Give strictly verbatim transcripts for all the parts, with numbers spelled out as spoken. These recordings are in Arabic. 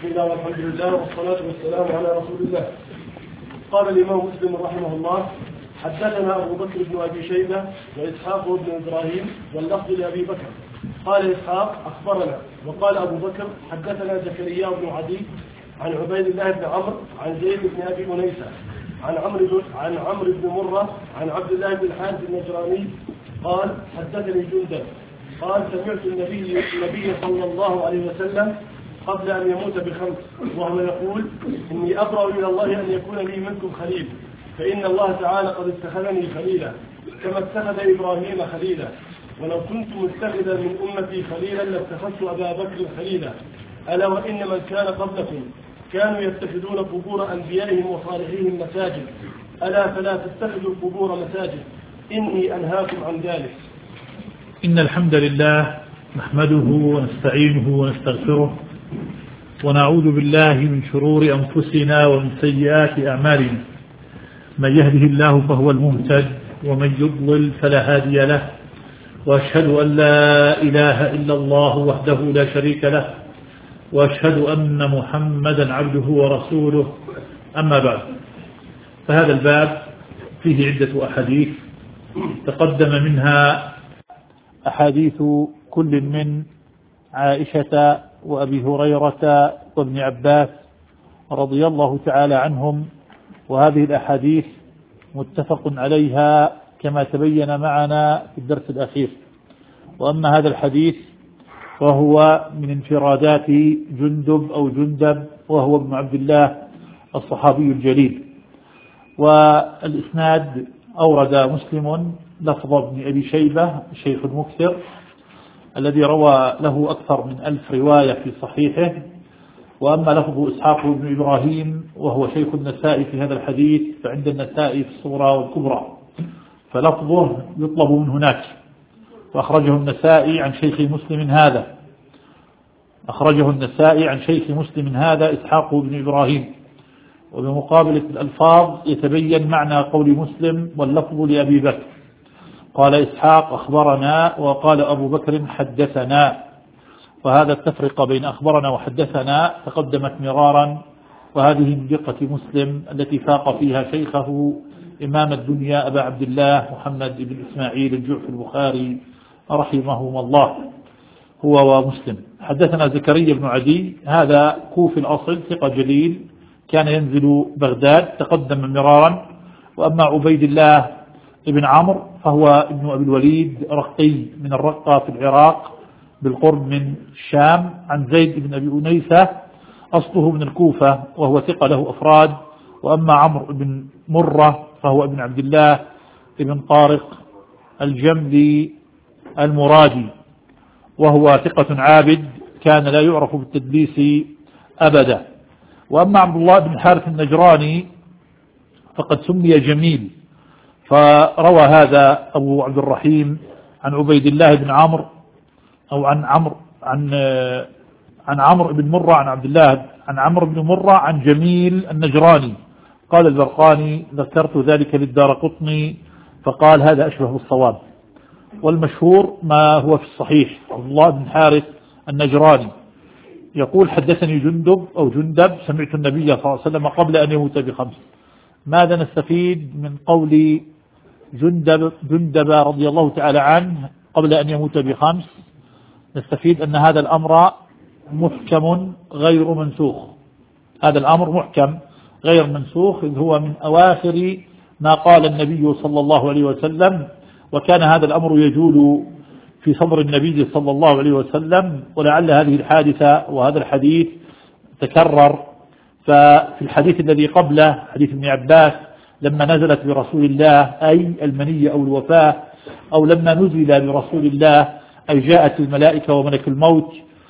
بسم الله والحمد لله والصلاة والسلام على رسول الله. قال الإمام مسلم رحمه الله: حدثنا أبو بكر بن أبي شيبة وإسحاق بن إبراهيم واللفظ لأبي بكر. قال إسحاق: أخبرنا. وقال أبو بكر: حدثنا زكريا بن عدي عن عبيد الله بن عمرو عن زيد بن أبي أنيسة عن عمرو عن عمرو بن مرة عن عبد الله بن الحارث النجراني قال: حدثني جندب قال: سمعت النبي النبي صلى الله عليه وسلم قبل أن يموت بخمس وهو يقول: إني أبرأ إلى الله أن يكون لي منكم خليل، فإن الله تعالى قد اتخذني خليلا كما اتخذ إبراهيم خليلا، ولو كنت متخذا من أمتي خليلا لاتخذت أبا بكر خليلا، ألا وإن من كان قبلكم كانوا يتخذون قبور أنبيائهم وصالحيهم مساجد، ألا فلا تتخذوا القبور مساجد، إني أنهاكم عن ذلك. إن الحمد لله نحمده ونستعينه ونستغفره ونعوذ بالله من شرور أنفسنا ومن سيئات أعمالنا، من يهده الله فهو المهتد ومن يضلل فلا هادي له، وأشهد أن لا إله إلا الله وحده لا شريك له، وأشهد أن محمدا عبده ورسوله. أما بعد، فهذا الباب فيه عدة أحاديث تقدم منها أحاديث كل من عائشة وأبي هريرة وابن عباس رضي الله تعالى عنهم، وهذه الأحاديث متفق عليها كما تبين معنا في الدرس الأخير. وأما هذا الحديث وهو من انفرادات جندب أو جندب، وهو ابن عبد الله الصحابي الجليل. والإسناد أورد مسلم لفظ ابن أبي شيبة الشيخ المكثر الذي روى له أكثر من ألف رواية في صحيحه. وأما لفظ إسحاق بن إبراهيم وهو شيخ النسائي في هذا الحديث فعند النسائي في الصغرى والكبرى، فلفظه يطلب من هناك، وأخرجه النسائي عن شيخ مسلم هذا أخرجه النسائي عن شيخ مسلم هذا إسحاق بن إبراهيم. وبمقابلة الألفاظ يتبين معنى قول مسلم واللفظ لأبي بكر. قال إسحاق: أخبرنا، وقال أبو بكر: حدثنا. وهذا التفرقة بين أخبرنا وحدثنا تقدمت مرارا، وهذه من دقة مسلم التي فاق فيها شيخه إمام الدنيا أبا عبد الله محمد بن إسماعيل الجعفي البخاري رحمهما الله هو ومسلم. حدثنا زكريا بن عدي، هذا كوفي الأصل ثقة جليل، كان ينزل بغداد، تقدم مرارا. وأما عبيد الله ابن عمرو فهو ابن أبي الوليد رقي من الرقة في العراق بالقرب من الشام، عن زيد بن أبي أنيسة أصله من الكوفة وهو ثقة له أفراد. وأما عمرو بن مرة فهو ابن عبد الله ابن طارق الجملي المرادي، وهو ثقة عابد كان لا يعرف بالتدليس أبدا. وأما عبد الله بن الحارث النجراني فقد سمي جميل، فروى هذا أبو عبد الرحيم عن عبيد الله بن عمرو أو عن عمرو عن عن عمرو بن مرة عن عبد الله عن عمرو بن مرة عن جميل النجراني. قال البرقاني: ذكرت ذلك للدارقطني فقال: هذا أشبه بالصواب. والمشهور ما هو في الصحيح، عبد الله بن حارث النجراني يقول: حدثني جندب أو جندب سمعت النبي صلى الله عليه وسلم قبل أن يموت بخمس. ماذا نستفيد من قول جندب جندب رضي الله تعالى عنه قبل أن يموت بخمس؟ نستفيد أن هذا الأمر محكم غير منسوخ. هذا الأمر محكم غير منسوخ، إذ هو من أواخر ما قال النبي صلى الله عليه وسلم، وكان هذا الأمر يجول في صدر النبي صلى الله عليه وسلم. ولعل هذه الحادثة وهذا الحديث تكرر. ففي الحديث الذي قبله حديث ابن عباس لما نزلت برسول الله أي المنية أو الوفاة، أو لما نزل برسول الله أي جاءت الملائكة وملك الموت،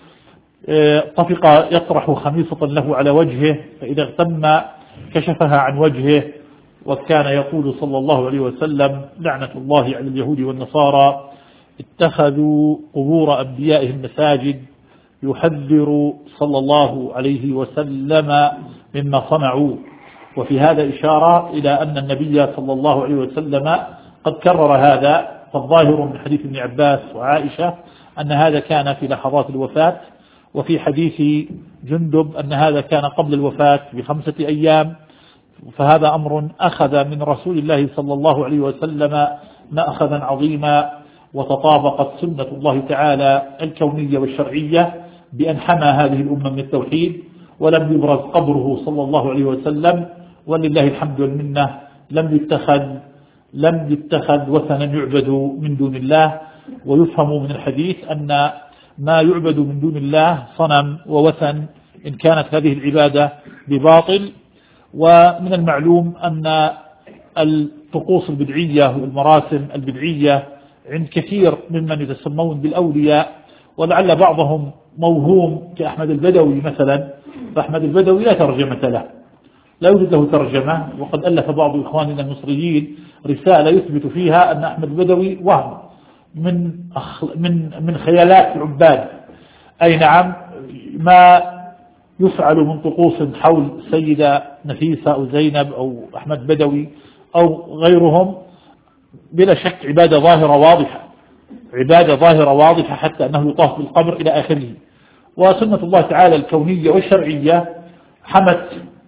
طفق يطرح خميصة له على وجهه، فإذا اغتم كشفها عن وجهه، وكان يقول صلى الله عليه وسلم: لعنة الله على اليهود والنصارى اتخذوا قبور أنبيائهم مساجد، يحذر صلى الله عليه وسلم مما صنعوا. وفي هذا إشارة إلى أن النبي صلى الله عليه وسلم قد كرر هذا. فالظاهر من حديث ابن عباس وعائشة أن هذا كان في لحظات الوفاة. وفي حديث جندب أن هذا كان قبل الوفاة بخمسة أيام، فهذا أمر أخذ من رسول الله صلى الله عليه وسلم مأخذا عظيما، وتطابقت سنة الله تعالى الكونية والشرعية بأن حمى هذه الأمة من التوحيد، ولم يبرز قبره صلى الله عليه وسلم، ولله الحمد والمنة لم يتخذ لم يتخذ وثنا يعبد من دون الله. ويفهم من الحديث أن ما يعبد من دون الله صنم ووثن إن كانت هذه العبادة بباطل. ومن المعلوم أن الطقوس البدعية والمراسم البدعية عند كثير ممن يتسمون بالأولياء، ولعل بعضهم موهوم كأحمد البدوي مثلا، فأحمد البدوي لا ترجمة له، لا يوجد له ترجمة، وقد ألف بعض إخواننا المصريين رسالة يثبت فيها أن أحمد البدوي وهم من من من خيالات العباد. أي نعم، ما يفعل من طقوس حول السيدة نفيسة أو زينب أو أحمد بدوي أو غيرهم بلا شك عبادة ظاهرة واضحة، عبادة ظاهرة واضحة حتى أنه يطاف بالقبر إلى آخره. وسنة الله تعالى الكونية والشرعية حمت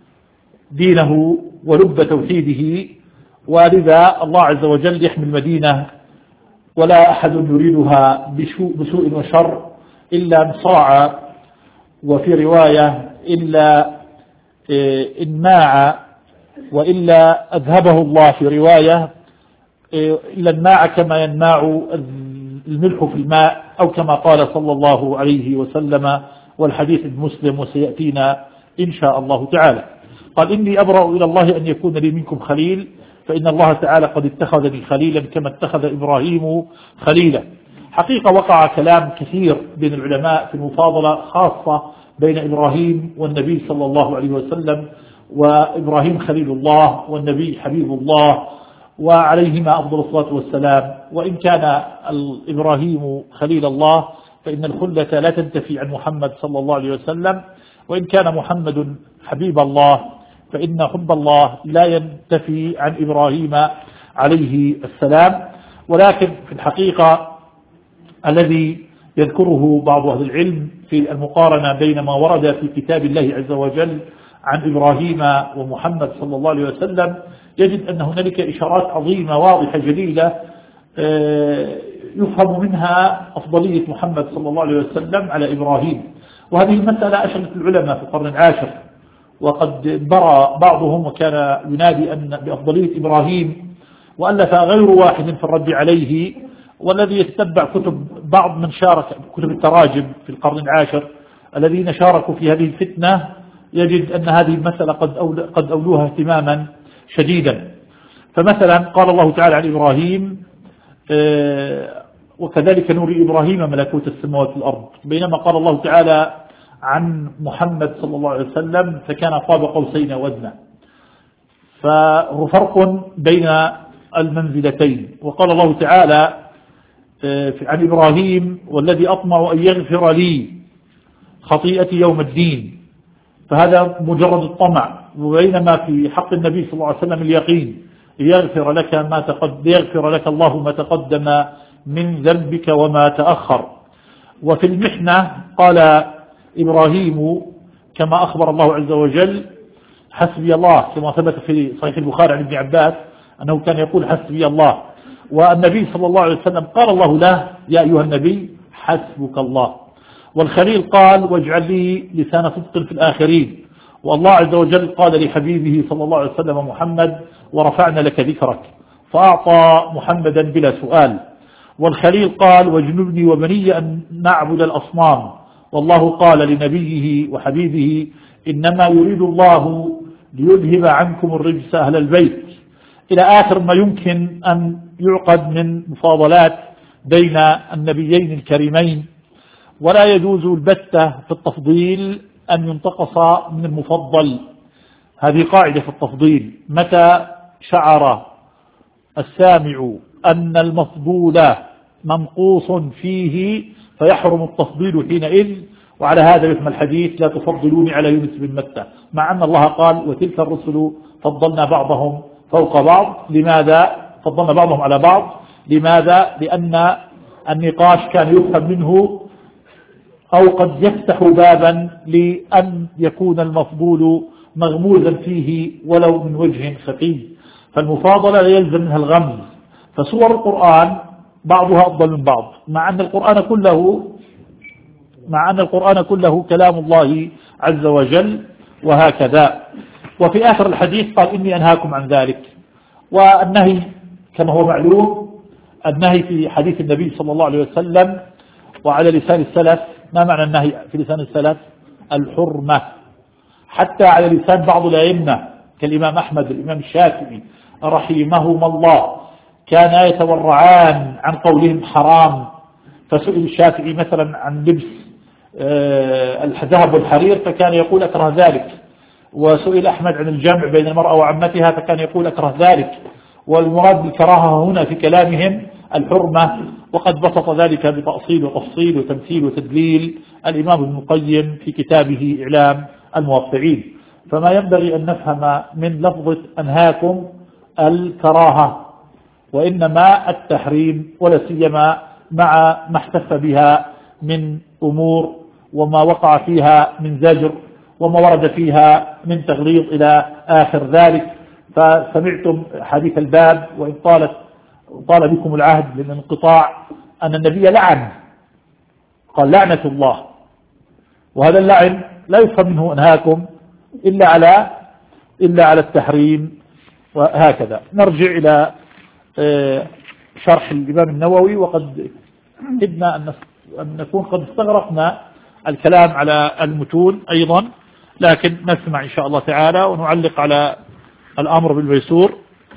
دينه ولب توحيده، ولذا الله عز وجل يحمي المدينة ولا أحد يريدها بسوء وشر إلا انصاع، وفي رواية إلا انماع، وإلا أذهبه الله في رواية إلا انماع كما ينماع الملح في الماء، أو كما قال صلى الله عليه وسلم، والحديث المسلم وسيأتينا إن شاء الله تعالى. قال إني أبرأ إلى الله أن يكون لي منكم خليل، فإن الله تعالى قد اتخذني خليلا كما اتخذ إبراهيم خليلا. حقيقة وقع كلام كثير بين العلماء في المفاضلة خاصة بين إبراهيم والنبي صلى الله عليه وسلم، وإبراهيم خليل الله والنبي حبيب الله وعليهما أفضل الصلاة والسلام. وإن كان إبراهيم خليل الله فإن الخلة لا تنتفي عن محمد صلى الله عليه وسلم، وإن كان محمد حبيب الله فإن حب الله لا ينتفي عن إبراهيم عليه السلام. ولكن في الحقيقة الذي يذكره بعض أهل العلم في المقارنة بين ما ورد في كتاب الله عز وجل عن إبراهيم ومحمد صلى الله عليه وسلم، يجد أن هنالك إشارات عظيمة واضحة جليلة يفهم منها أفضلية محمد صلى الله عليه وسلم على إبراهيم. وهذه المسألة أشرت العلماء في القرن العاشر، وقد برى بعضهم وكان ينادي أن بأفضلية إبراهيم، وألف غير واحد في الرد عليه. والذي يتبع كتب بعض من شارك كتب التراجم في القرن العاشر الذين شاركوا في هذه الفتنة يجد أن هذه المسألة قد أول قد أولوها اهتماما شديدا. فمثلا قال الله تعالى عن إبراهيم وكذلك نوري إبراهيم ملكوت السماوات والأرض، بينما قال الله تعالى عن محمد صلى الله عليه وسلم فكان قاب قوسين وأدنى. فهو فرق بين المنزلتين. وقال الله تعالى عن إبراهيم والذي أطمع أن يغفر لي خطيئتي يوم الدين، فهذا مجرد الطمع. وبينما في حق النبي صلى الله عليه وسلم اليقين، يغفر لك ما تقدم يغفر لك الله ما تقدم من ذنبك وما تأخر. وفي المحنة قال إبراهيم كما أخبر الله عز وجل حسبي الله، كما ثبت في صحيح البخاري عن ابن عباس أنه كان يقول حسبي الله. والنبي صلى الله عليه وسلم قال الله له يا أيها النبي حسبك الله. والخليل قال واجعل لي لسان صدق في الآخرين. والله عز وجل قال لحبيبه صلى الله عليه وسلم محمد ورفعنا لك ذكرك، فأعطى محمدا بلا سؤال. والخليل قال واجنبني وبني أن نعبد الأصنام. والله قال لنبيه وحبيبه إنما يريد الله ليذهب عنكم الرجس أهل البيت، إلى آخر ما يمكن أن يعقد من مفاضلات بين النبيين الكريمين. ولا يجوز البتة في التفضيل أن ينتقص من المفضل، هذه قاعدة في التفضيل. متى شعر السامع أن المفضول منقوص فيه فيحرم التفضيل حينئذ. وعلى هذا يفهم الحديث لا تفضلوني على يونس بن متى، مع أن الله قال وتلك الرسل فضلنا بعضهم فوق بعض. لماذا فضلنا بعضهم على بعض؟ لماذا؟ لأن النقاش كان يفهم منه أو قد يفتح بابا لأن يكون المفضول مغموزا فيه ولو من وجه خفي، فالمفاضلة لا يلزم منها الغمز. فسور القرآن بعضها أفضل من بعض، مع أن القرآن كله مع أن القرآن كله كلام الله عز وجل، وهكذا. وفي آخر الحديث قال إني أنهاكم عن ذلك. والنهي كما هو معلوم، النهي في حديث النبي صلى الله عليه وسلم وعلى لسان السلف. ما معنى النهي في لسان السلف؟ الحرمة. حتى على لسان بعض الأئمة كالإمام أحمد والإمام الشافعي رحمهما الله كان يتورعان عن قولهم حرام. فسئل الشافعي مثلا عن لبس الذهب والحرير فكان يقول أكره ذلك، وسئل أحمد عن الجمع بين المرأة وعمتها فكان يقول أكره ذلك. والمراد بالكراهة هنا في كلامهم الحرمة، وقد بسط ذلك بتأصيل وتفصيل وتمثيل وتدليل الإمام ابن القيم في كتابه إعلام الموقعين. فما ينبغي أن نفهم من لفظة أنهاكم الكراهة، وإنما التحريم، ولا سيما مع ما احتف بها من أمور وما وقع فيها من زجر وما ورد فيها من تغليظ إلى آخر ذلك. فسمعتم حديث الباب وإن طالت طال بكم العهد للانقطاع أن النبي لعن، قال لعنة الله، وهذا اللعن لا يفهم منه أنهاكم إلا على إلا على التحريم. وهكذا نرجع إلى شرح الإمام النووي، وقد كدنا أن نكون قد استغرقنا الكلام على المتون أيضا، لكن نسمع إن شاء الله تعالى ونعلق على الأمر بالميسور.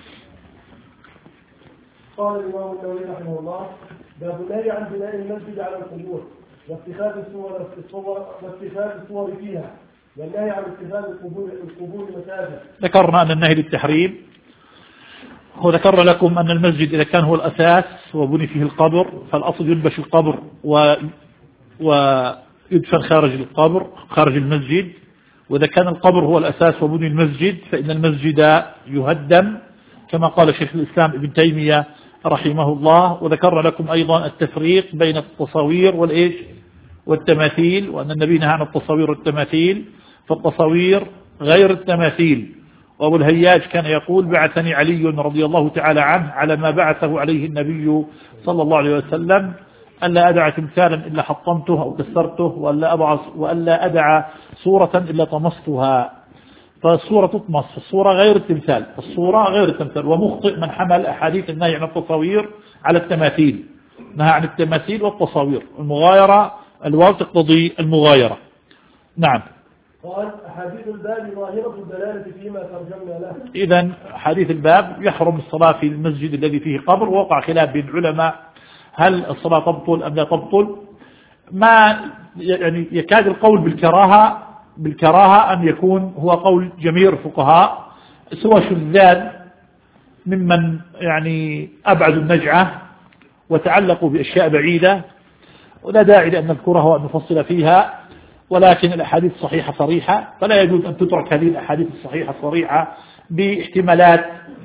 قال الإمام النووي رحمه الله: باب النهي عن بناء المسجد على القبور واتخاذ الصور واتخاذ الصور فيها، والنهي عن اتخاذ القبور القبور مساجد. ذكرنا أن النهي للتحريم، وذكر لكم أن المسجد إذا كان هو الأساس وبني فيه القبر فالأصل ينبش القبر و... ويدفن خارج القبر خارج المسجد، وإذا كان القبر هو الأساس وبني المسجد فإن المسجد يهدم كما قال شيخ الإسلام ابن تيمية رحمه الله. وذكر لكم أيضا التفريق بين التصاوير والإيش والتماثيل، وأن النبي نهى عن التصاوير والتماثيل، فالتصاوير غير التماثيل. وأبو الهياج كان يقول: بعثني علي رضي الله تعالى عنه على ما بعثه عليه النبي صلى الله عليه وسلم، ألا أدع تمثالا إلا حطمته أو كسرته، وألا, أبع وألا أدع صورة إلا طمستها. فالصورة تطمس، الصورة غير التمثال، الصورة غير التمثال. ومخطئ من حمل أحاديث النهي عن التصاوير على التماثيل، نهى عن التماثيل والتصاوير. المغايرة الواو تقتضي المغايرة. نعم. قال: أحاديث الباب ظاهرة الدلالة فيما ترجمنا له. إذن حديث الباب يحرم الصلاة في المسجد الذي فيه قبر، ووقع خلاف بين العلماء هل الصلاة تبطل أم لا تبطل. ما يعني يكاد القول بالكراهة بالكراهة أن يكون هو قول جميع الفقهاء، سوى شذاذ ممن يعني أبعدوا النجعة وتعلقوا بأشياء بعيدة، ولا داعي لأن نذكرها وأن نفصل فيها. ولكن الأحاديث الصحيحة صريحة، فلا يجوز أن تترك هذه الأحاديث الصحيحة الصريحة باحتمالات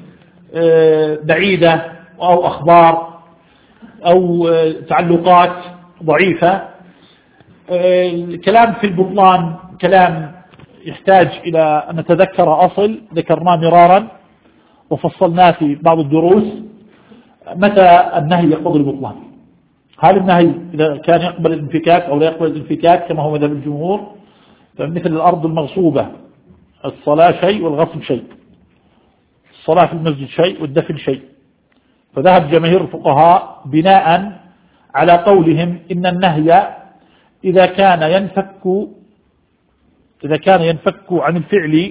بعيدة أو أخبار أو تعلقات ضعيفة. الكلام في البطلان كلام يحتاج إلى أن نتذكر أصل ذكرناه مرارا وفصلناه في بعض الدروس. متى النهي يقتضي البطلان؟ هل النهي إذا كان يقبل الانفكاك أو لا يقبل الانفكاك كما هو مذهب الجمهور؟ فمثل الأرض المغصوبة الصلاة شيء والغصب شيء، الصلاة في المسجد شيء والدفن شيء. فذهب جماهير الفقهاء بناء على قولهم إن النهي إذا كان ينفك إذا كان ينفك عن الفعل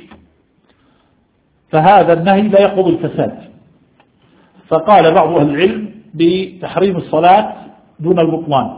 فهذا النهي لا يقضي الفساد. فقال بعض أهل العلم بتحريم الصلاة دون البطلان.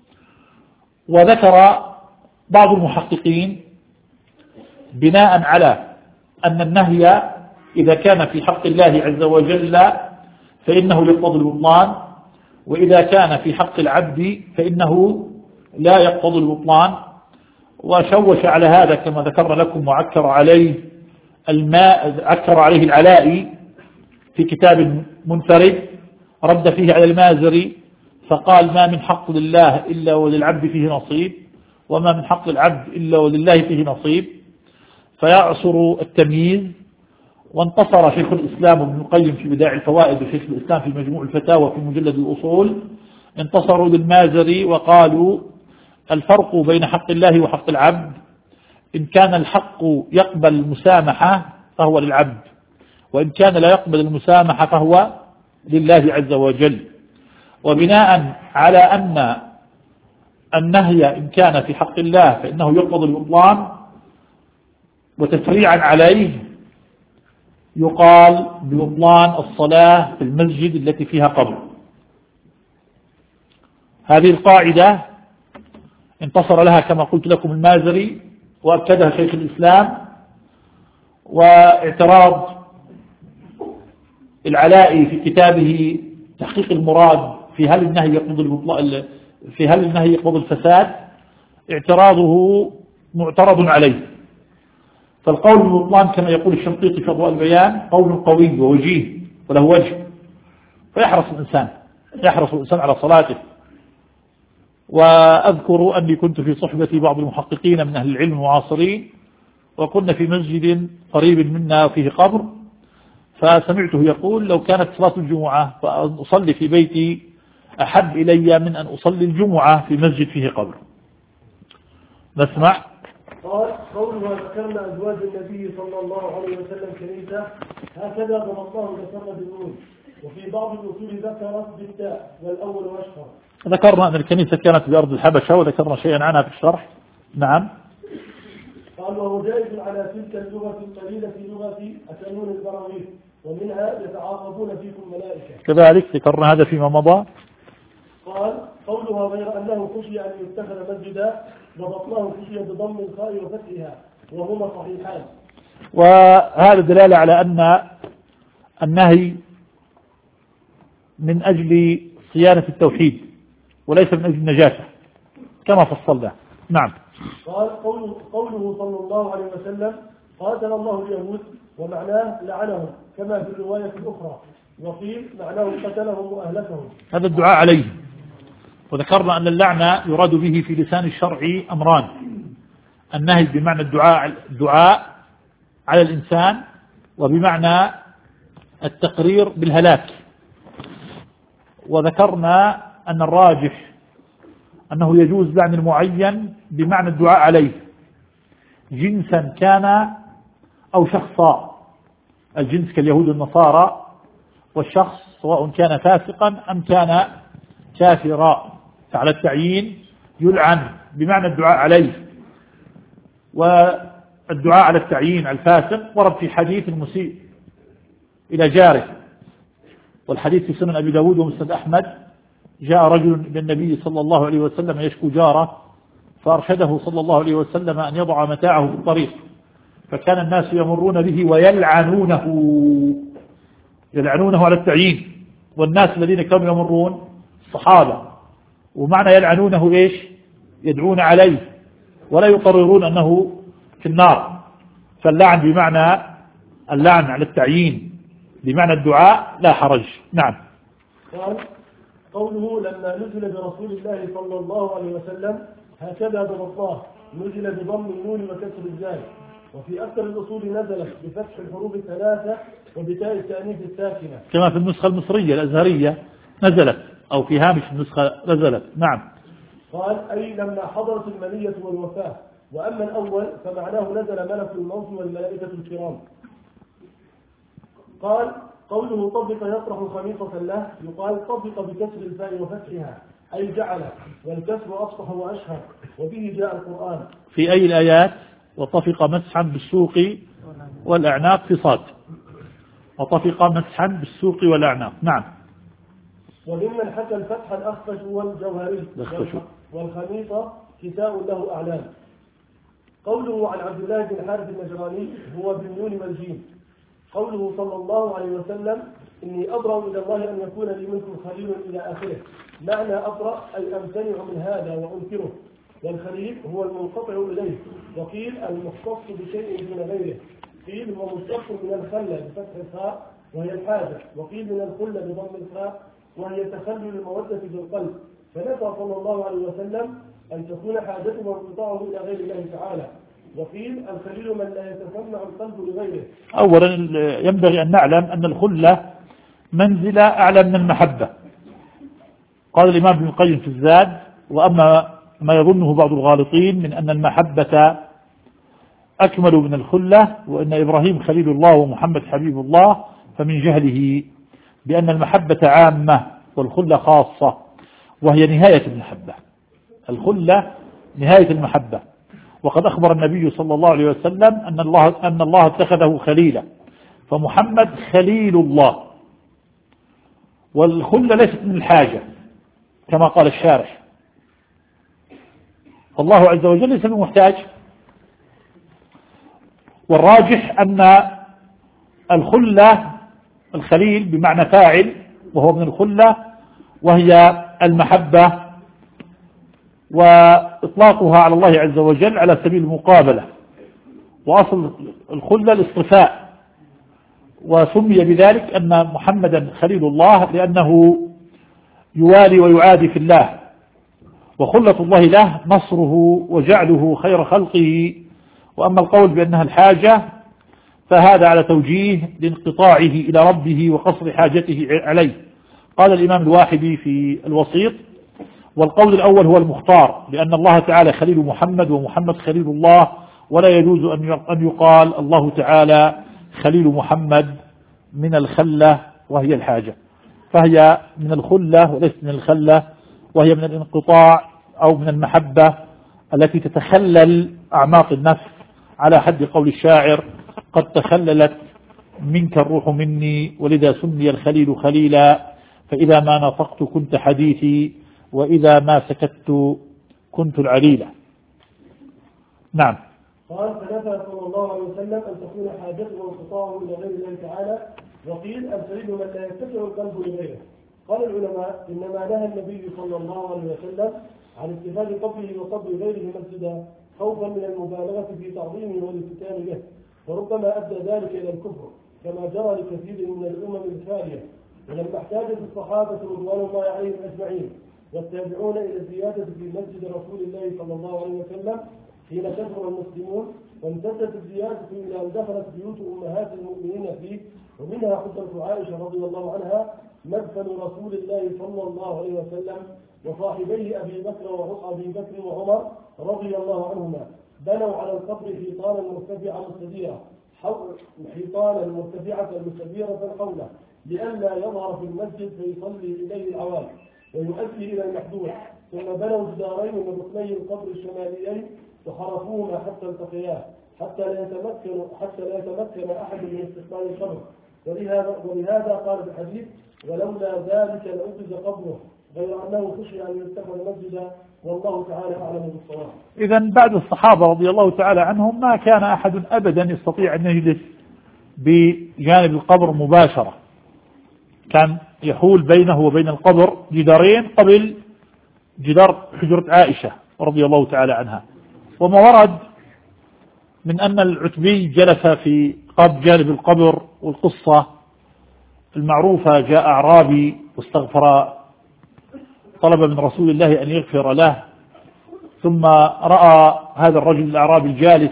وذكر بعض المحققين بناء على أن النهي إذا كان في حق الله عز وجل فإنه يقتضي البطلان، وإذا كان في حق العبد فإنه لا يقتضي البطلان. وشوش على هذا كما ذكر لكم وعكر عليه الماء عكر عليه العلائي في كتاب منفرد رد فيه على المازري، فقال: ما من حق لله إلا وللعبد فيه نصيب، وما من حق العبد إلا ولله فيه نصيب، فيعصر التمييز. وانتصر شيخ الإسلام ابن القيم في بدائع الفوائد وشيخ الإسلام في مجموع الفتاوى في مجلد الأصول، انتصروا للمازري وقالوا الفرق بين حق الله وحق العبد إن كان الحق يقبل المسامحة فهو للعبد، وإن كان لا يقبل المسامحة فهو لله عز وجل. وبناء على أن النهي إن كان في حق الله فإنه يقبض البطلان، وتفريعا عليه يقال ببطلان الصلاة في المسجد التي فيها قبر. هذه القاعدة انتصر لها كما قلت لكم المازري وأكدها شيخ الإسلام. واعتراض العلائي في كتابه تحقيق المراد في هل النهي يقبض البطلان في هل النهي يقبض الفساد، اعتراضه معترض عليه. فالقول بالبطلان كما يقول الشنقيطي في أضواء البيان قول قوي ووجيه وله وجه، فيحرص الإنسان يحرص الإنسان على صلاته. وأذكر أني كنت في صحبة بعض المحققين من أهل العلم المعاصرين، وكنا في مسجد قريب منا فيه قبر، فسمعته يقول لو كانت صلاة الجمعة فأن أصلي في بيتي أحب إلي من أن أصلي الجمعة في مسجد فيه قبر. نسمع. قال قولها ذكرنا أزواج النبي صلى الله عليه وسلم كنيسة، هكذا ضبطناه ذكرنا بالنون، وفي بعض الأصول ذكرت بالتاء والأول أشهر. ذكرنا أن الكنيسة كانت بأرض الحبشة وذكرنا شيئا عنها في الشرح. نعم. قال وهو جائز على تلك اللغة القليلة في لغة أتنون البراويل، ومنها يتعاقبون فيكم ملائكة. كذلك ذكرنا هذا فيما مضى. قال قولها غير أنه خشي أن يتخذ مسجدا، ضبطناه خشي بضم الخاء وفتحها، وهما صحيحان. وهذا دلالة على أن النهي من أجل صيانة التوحيد وليس من أجل النجاسة كما فصلنا. نعم. قال قوله, قوله صلى الله عليه وسلم قاتل الله اليهود، ومعناه لعنهم كما في الرواية الأخرى، وقيل معناه قتلهم وأهلكهم. هذا الدعاء عليه. وذكرنا أن اللعنة يراد به في لسان الشرع أمران: النهي بمعنى الدعاء الدعاء على الإنسان، وبمعنى التقرير بالهلاك. وذكرنا أن الراجح أنه يجوز لعن المعين بمعنى الدعاء عليه جنسا كان أو شخصا، الجنس كاليهود والنصارى، والشخص سواء كان فاسقا أم كان كافرا، فعلى التعيين يلعن بمعنى الدعاء عليه. والدعاء على التعيين على الفاسق ورد في حديث المسيء إلى جاره، والحديث في سنن أبي داود ومسند أحمد: جاء رجل إلى النبي صلى الله عليه وسلم يشكو جاره، فأرشده صلى الله عليه وسلم أن يضع متاعه في الطريق، فكان الناس يمرون به ويلعنونه يلعنونه على التعيين. والناس الذين كانوا يمرون الصحابة، ومعنى يلعنونه إيش؟ يدعون عليه ولا يقررون أنه في النار. فاللعن بمعنى اللعن على التعيين بمعنى الدعاء لا حرج. نعم. قال قوله لما نزل برسول الله صلى الله عليه وسلم هكذا ضبطناه، نزل بضم النون وكسر الزاي، وفي أكثر الأصول نزلت بفتح الحروف الثلاثة وبتاء التأنيث الساكنة كما في النسخة المصرية الأزهرية نزلت، أو في هامش النسخة نزلت. نعم. قال أي لما حضرت المنية والوفاة. وأما الأول فمعناه نزل ملك الموت والملائكة الكرام. قال قوله طبق يطرح خميصة له، يقال طبق بكسر الفاء وفتحها أي جعل، والكسر أفصح وأشهر، وبه جاء القرآن. في أي الآيات؟ وطفق مسحا بالسوق والأعناق في صاد، وطفق مسحا بالسوق والأعناق. نعم. وممن حكى الفتح الأخفش والجوهري، والخميصة كساء له أعلام. قوله عن عبد الله بن حارث النجراني هو بالنون والجيم. قوله صلى الله عليه وسلم إني أبرأ إلى الله أن يكون لي منكم خليل إلى آخره. معنى أبرأ أي أمتنع من هذا وأنكره، والخليل هو المنقطع إليه، وقيل المختص بشيء دون غيره، قيل هو مشتق من الخلة بفتح الخاء وهي الحاجة، وقيل من الخلة بضم الخاء وهي تخلل المودة في القلب. فنفى صلى الله عليه وسلم أن تكون حاجته وانقطاعه إلى غير الله تعالى. وقيل الخليل من لا يتسمع القلب لغيره. أولا ينبغي أن نعلم أن الخلة منزلة أعلى من المحبة. قال الإمام ابن القيم في الزاد: وأما ما يظنه بعض الغالطين من أن المحبة أكمل من الخلة، وأن إبراهيم خليل الله ومحمد حبيب الله، فمن جهله بأن المحبة عامة والخلة خاصة، وهي نهاية المحبة. الخلة نهاية المحبة. وقد أخبر النبي صلى الله عليه وسلم أن الله, أن الله اتخذه خليلا، فمحمد خليل الله. والخلة ليست من الحاجة كما قال الشارح، فالله عز وجل ليس بمحتاج. والراجح أن الخلة الخليل بمعنى فاعل، وهو من الخلة، وهي المحبة، وإطلاقها على الله عز وجل على سبيل المقابلة. وأصل الخلة الاصطفاء، وسمي بذلك أن محمدا خليل الله لأنه يوالي ويعادي في الله، وخلة الله له نصره وجعله خير خلقه. وأما القول بأنها الحاجة فهذا على توجيه لانقطاعه إلى ربه وقصر حاجته عليه. قال الإمام الواحدي في الوسيط: والقول الأول هو المختار، لأن الله تعالى خليل محمد ومحمد خليل الله، ولا يجوز أن يقال الله تعالى خليل محمد من الخلة وهي الحاجة، فهي من الخلة وليست من الخلة، وهي من الانقطاع أو من المحبة التي تتخلل أعماق النفس، على حد قول الشاعر: قد تخللت منك الروح مني، ولذا سمي الخليل خليلا، فإذا ما نطقت كنت حديثي، وإذا ما سكت كنت العليلة. نعم. قال: فنفى صلى الله عليه وسلم أن تكون حاجته وانقطاعه إلى غير الله تعالى. وقيل الخليل من لا يتسع القلب لغيره. قال العلماء: إنما نهى النبي صلى الله عليه وسلم عن اتخاذ قبره وقبر غيره مسجدا، خوفا من المبالغة في تعظيمه والافتتان به، وربما أدى ذلك إلى الكفر، كما جرى لكثير من الأمم الخالية. ولما احتاجت الصحابة رضوان الله عليهم أجمعين والتابعون إلى الزيادة في مسجد رسول الله صلى الله عليه وسلم حين كثر المسلمون، وامتدت الزيادة إلى أن دخلت بيوت أمهات المؤمنين فيه، ومنها حجة عائشة رضي الله عنها مدفن رسول الله صلى الله عليه وسلم وصاحبيه أبي بكر وأبي بكر وعمر رضي الله عنهما بنوا على القبر حيطانا مرتفعة مستديرة حيطانا مرتفعة مستديرة حوله، لئلا يظهر في المسجد فيصلي إليه العوام ويؤدي إلى المحدود. ثم بنوا جدارين من ركني القبر الشماليين وحرفوهما حتى التقيا، حتى لا يتمكن حتى لا يتمكن أحد من استقبال القبر. ولهذا ولهذا قال في الحديث: ولولا ذلك لأخذ قبره، غير أنه خشي أن يتخذ مسجدا، والله تعالى أعلم بالصواب. إذا بعد الصحابة رضي الله تعالى عنهم ما كان أحد أبدا يستطيع أن يجلس بجانب القبر مباشرة، كان يحول بينه وبين القبر جدارين قبل جدار حجرة عائشة رضي الله تعالى عنها. وما ورد من أن العتبي جلس في قب جانب القبر، والقصة المعروفة: جاء أعرابي واستغفر، طلب من رسول الله أن يغفر له، ثم رأى هذا الرجل الأعرابي الجالس،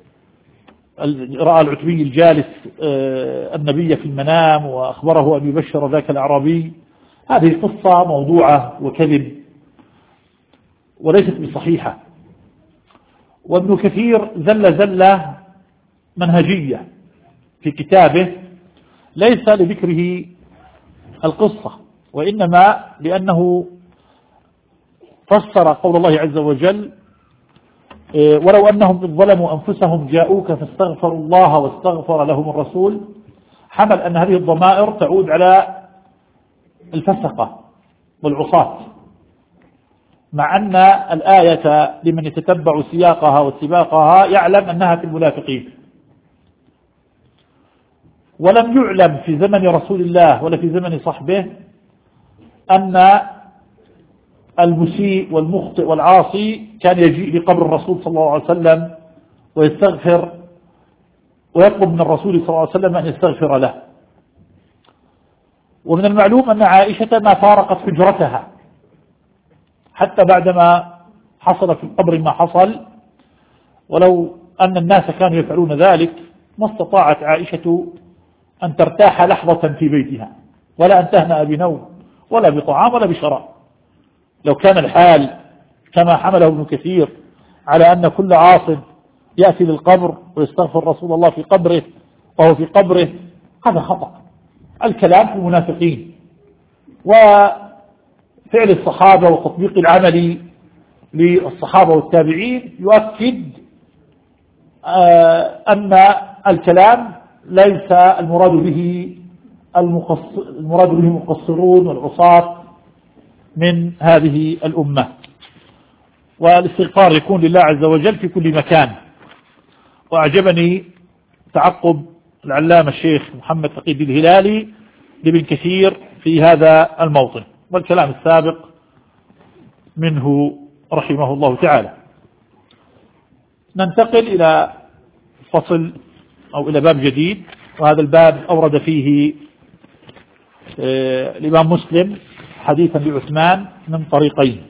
رأى العتبي الجالس النبي في المنام وأخبره أن يبشر ذاك الأعرابي. هذه قصة موضوعة وكذب وليست بصحيحة. وابن كثير زل زلة منهجية في كتابه، ليس لذكره القصة، وإنما لأنه فسر قول الله عز وجل: ولو أنهم إذ ظلموا أنفسهم جاءوك فاستغفروا الله واستغفر لهم الرسول، حمل أن هذه الضمائر تعود على الفسقة والعصاة، مع أن الآية لمن يتتبع سياقها وسباقها يعلم أنها في المنافقين. ولم يعلم في زمن رسول الله ولا في زمن صحبه أن المسيء والمخطئ والعاصي كان يجيء لقبر الرسول صلى الله عليه وسلم ويستغفر ويطلب من الرسول صلى الله عليه وسلم أن يستغفر له. ومن المعلوم أن عائشة ما فارقت حجرتها حتى بعدما حصل في القبر ما حصل، ولو أن الناس كانوا يفعلون ذلك ما استطاعت عائشة أن ترتاح لحظة في بيتها، ولا أن تهنأ بنوم ولا بطعام ولا بشراب. لو كان الحال كما حمله ابن كثير على أن كل عاص يأتي للقبر ويستغفر رسول الله في قبره وهو في قبره، هذا خطأ. الكلام في المنافقين، وفعل الصحابة وتطبيق العمل للصحابة والتابعين يؤكد أن الكلام ليس المراد به المقصر المراد به المقصرون والعصاة من هذه الأمة. والاستغفار يكون لله عز وجل في كل مكان. وأعجبني تعقب العلامة الشيخ محمد تقي الدين الهلالي لابن كثير في هذا الموطن، والكلام السابق منه رحمه الله تعالى. ننتقل إلى فصل أو إلى باب جديد، وهذا الباب أورد فيه الإمام مسلم حديثا لعثمان من طريقين.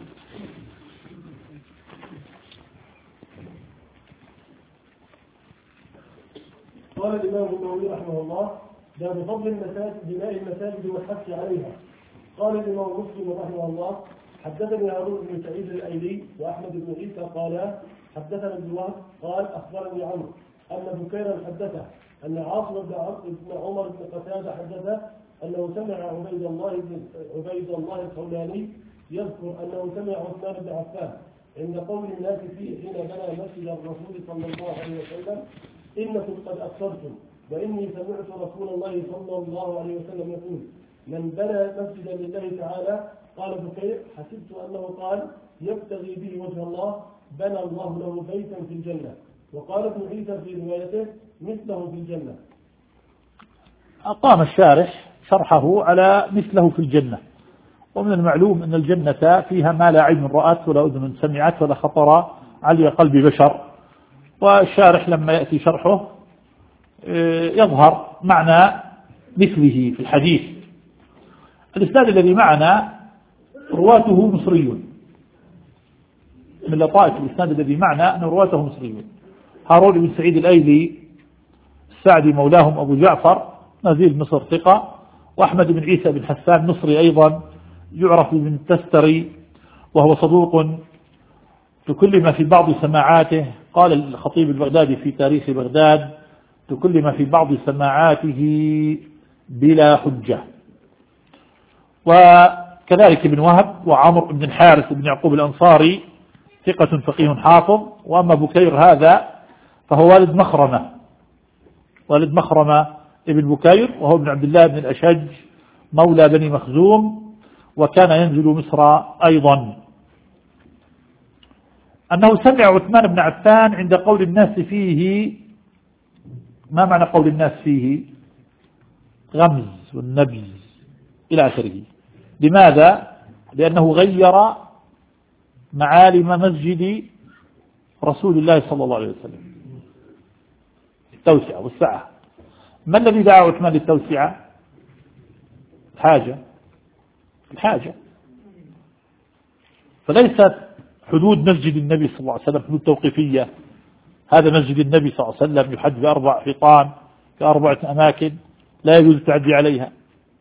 قال الإمام النووي رحمه الله: باب فضل المساجد، بناء المساجد والحث عليها. قال الإمام مسلم رحمه الله: حدثني هارون بن سعيد الأيلي وأحمد بن عيسى قال حدثنا ابن وهب قال أخبرني عمرو أن بكيرا حدثه أن عاصم بن عمر بن قتادة حدثه أنه سمع عبيد الله بن عبيد الله الخولاني يذكر أنه سمع عثمان بن عفان عند قول الناس فيه حين بنى مسجد الرسول صلى الله عليه وسلم: إنكم قد أكثرتم، وإني سمعت رسول الله صلى الله عليه وسلم يقول: من بنى مسجدا لله تعالى، قال بكير: حسبت أنه قال يبتغي به وجه الله، بنى الله له بيتا في الجنة. وقال ابن عيسى في روايته: مثله في الجنة. أقام الشارح شرحه على مثله في الجنة. ومن المعلوم أن الجنة فيها ما لا عين رأت ولا أذن سمعت ولا خطر على قلب بشر. والشارح لما يأتي شرحه يظهر معنى مثله في الحديث. الإسناد الذي معنا رواته مصريون، من لطائف الإسناد الذي معنا أن رواته مصريون. هارون بن سعيد الأيلي السعدي مولاهم أبو جعفر نزيل مصر ثقة، وأحمد بن عيسى بن حسان مصري أيضا يعرف بن التستري وهو صدوق تكلم في بعض سماعاته. قال الخطيب البغدادي في تاريخ بغداد: تكلم في بعض سماعاته بلا حجة. وكذلك ابن وهب وعمر بن الحارث بن يعقوب الأنصاري ثقة فقيه حافظ. وأما بكير هذا فهو والد مخرمة والد مخرمة ابن بكير، وهو ابن عبد الله بن الأشج مولى بني مخزوم، وكان ينزل مصر أيضا. أنه سمع عثمان بن عفان عند قول الناس فيه. ما معنى قول الناس فيه؟ غمز والنبز إلى آخره. لماذا؟ لأنه غير معالم مسجد رسول الله صلى الله عليه وسلم، التوسعة والسعة. ما الذي دعا عثمان للتوسعة؟ الحاجة الحاجة فليست حدود مسجد النبي صلى الله عليه وسلم حدود توقيفية. هذا مسجد النبي صلى الله عليه وسلم يحد بأربع حيطان في أربعة أماكن لا يجوز التعدي عليها.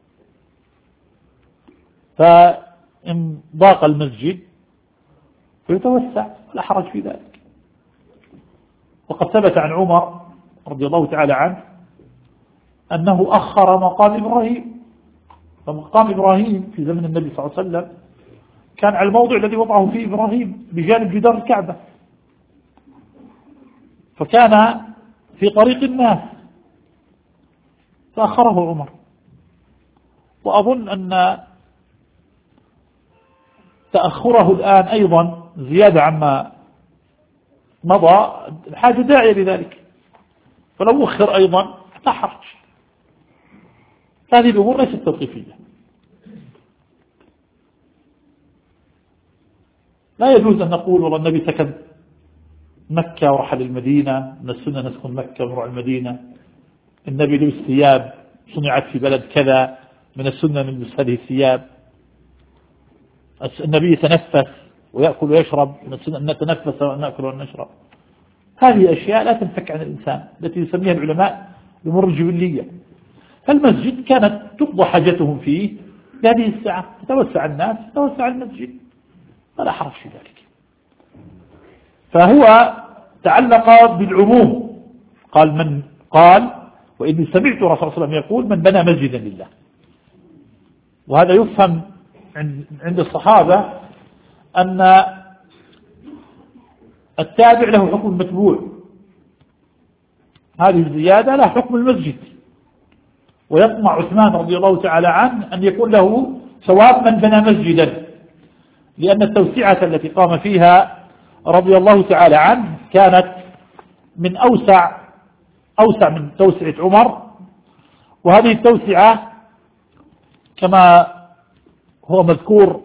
فإن ضاق المسجد فيتوسع، لا حرج في ذلك. وقد ثبت عن عمر رضي الله تعالى عنه أنه أخر مقام إبراهيم. فمقام إبراهيم في زمن النبي صلى الله عليه وسلم كان على الموضع الذي وضعه فيه إبراهيم بجانب جدار الكعبة، فكان في طريق الناس، فأخره عمر. وأظن أن تأخره الآن أيضا زيادة عما مضى، الحاجة داعية لذلك، فلو أخر أيضا لا حرج. هذه الأمور ليست توقيفية. لا يجوز أن نقول والله النبي سكن مكة ورحل المدينة، من السنة نسكن مكة ونروح المدينة. النبي لبس ثياب صنعت في بلد كذا، من السنة نلبس هذه الثياب. النبي تنفس ويأكل ويشرب، نتنفس ونأكل ونشرب. هذه أشياء لا تنفك عن الإنسان، التي يسميها العلماء الأمور الجبلية. فالمسجد كانت تقضى حاجتهم فيه بهذه الساعة، تتوسع الناس تتوسع المسجد، فلا حرج في ذلك. فهو تعلق بالعموم، قال من قال وإني سمعت الرسول صلى الله عليه وسلم يقول من بنى مسجدا لله. وهذا يفهم عند الصحابة أن التابع له حكم المتبوع، هذه الزيادة لا حكم المسجد. ويطمع عثمان رضي الله تعالى عنه أن يكون له ثواب من بنى مسجدا، لأن التوسعة التي قام فيها رضي الله تعالى عنه كانت من أوسع أوسع من توسعة عمر. وهذه التوسعة كما هو مذكور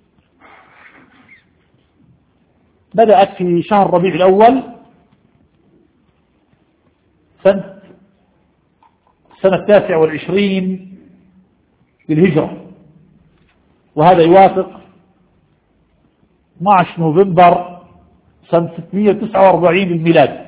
بدأت في شهر ربيع الأول سنة سنة التاسع والعشرين للهجرة، وهذا يوافق اثني عشر نوفمبر سنة ستمئة وتسعة وأربعين للميلاد،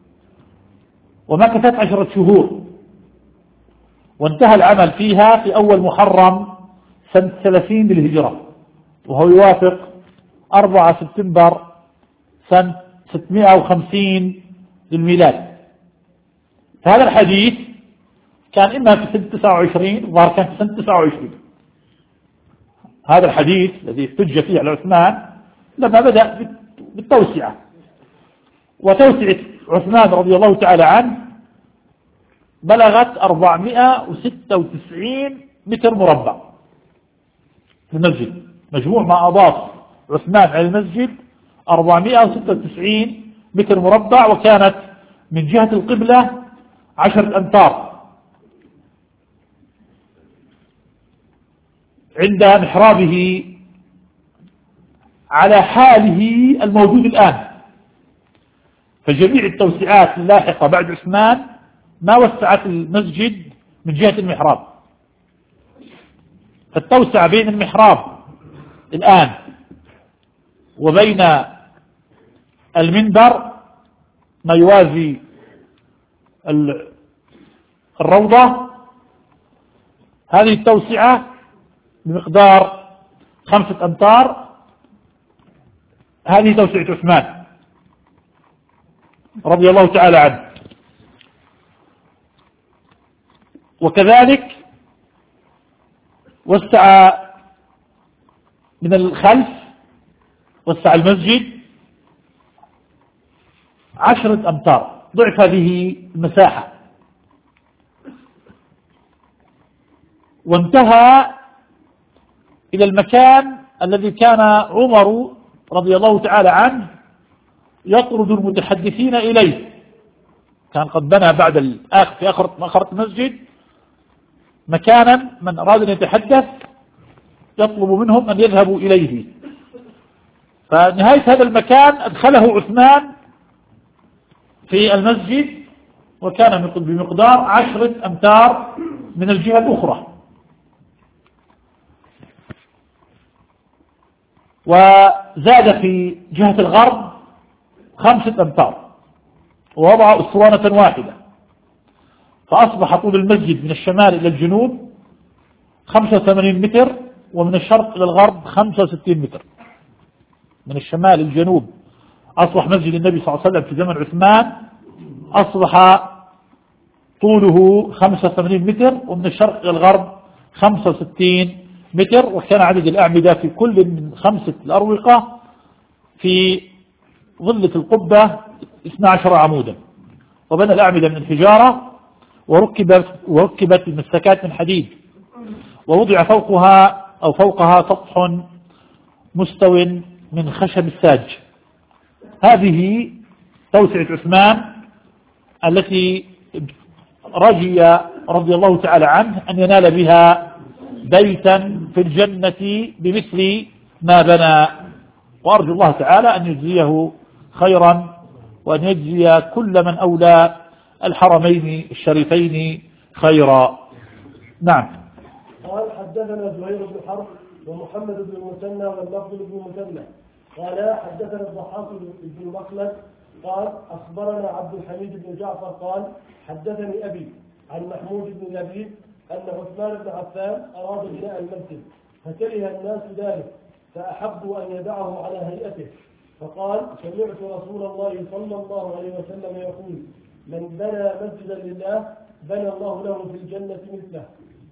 ومكثت عشرة شهور، وانتهى العمل فيها في أول محرم سنة ثلاثين للهجرة، وهو يوافق أربعة سبتمبر سنة ستمئة وخمسين للميلاد. فهذا الحديث كان إما في سنة تسعة وعشرين، ظهر كان في سنة تسعة وعشرين. هذا الحديث الذي احتج فيه على عثمان لما بدأ بالتوسعة، وتوسعة عثمان رضي الله تعالى عنه بلغت أربعمئة وستة وتسعين متر مربع في المسجد، مجموع ما أضاف عثمان على المسجد أربعمئة وستة وتسعين متر مربع، وكانت من جهة القبلة عشرة أمتار عند محرابه على حاله الموجود الآن. فجميع التوسعات اللاحقة بعد عثمان ما وسعت المسجد من جهة المحراب، فالتوسع بين المحراب الآن وبين المنبر ما يوازي الروضة، هذه التوسعة بمقدار خمسة أمتار، هذه توسعة عثمان رضي الله تعالى عنه. وكذلك وسع من الخلف، وسع المسجد عشرة أمتار، ضعف هذه المساحة، وانتهى إلى المكان الذي كان عمر رضي الله تعالى عنه يطرد المتحدثين إليه. كان قد بنى بعد الآخر في آخر المسجد مكانا من أراد أن يتحدث يطلب منهم أن يذهبوا إليه، فنهاية هذا المكان أدخله عثمان في المسجد، وكان بمقدار عشرة أمتار من الجهة الأخرى. وزاد في جهة الغرب خمسة أمتار، ووضع أسوانة واحدة، فأصبح طول المسجد من الشمال إلى الجنوب خمسة وثمانين متر، ومن الشرق إلى الغرب خمسة وستين متر. من الشمال الجنوب أصبح مسجد النبي صلى الله عليه وسلم في زمن عثمان أصبح طوله خمسة وثمانين متر، ومن الشرق إلى الغرب خمسة وستين متر. وكان عدد الأعمدة في كل من خمسة الأروقة في ظلة القبة اثنا عشر عمودا، وبنى الأعمدة من الحجارة، وركبت وركبت المسكات من حديد، ووضع فوقها أو فوقها سطح مستو من خشب الساج. هذه توسعة عثمان التي رجي رضي الله تعالى عنه أن ينال بها بيتا في الجنة بمثل ما بنى، وأرجو الله تعالى أن يجزيه خيرا، وأن يجزي كل من أولى الحرمين الشريفين خيرا. نعم. قال حدثنا زهير بن حرب ومحمد بن المثنى واللفظ بن المثنى قال حدثنا الضحاك بن مخلد قال أخبرنا عبد الحميد بن جعفر قال حدثني أبي عن محمود بن لبيد أن عثمان بن عفان أراد بناء المسجد فكره الناس ذلك فأحبوا أن يدعه على هيئته، فقال سمعت رسول الله صلى الله عليه وسلم يقول من بنى مسجدا لله بنى الله له في الجنة مثله.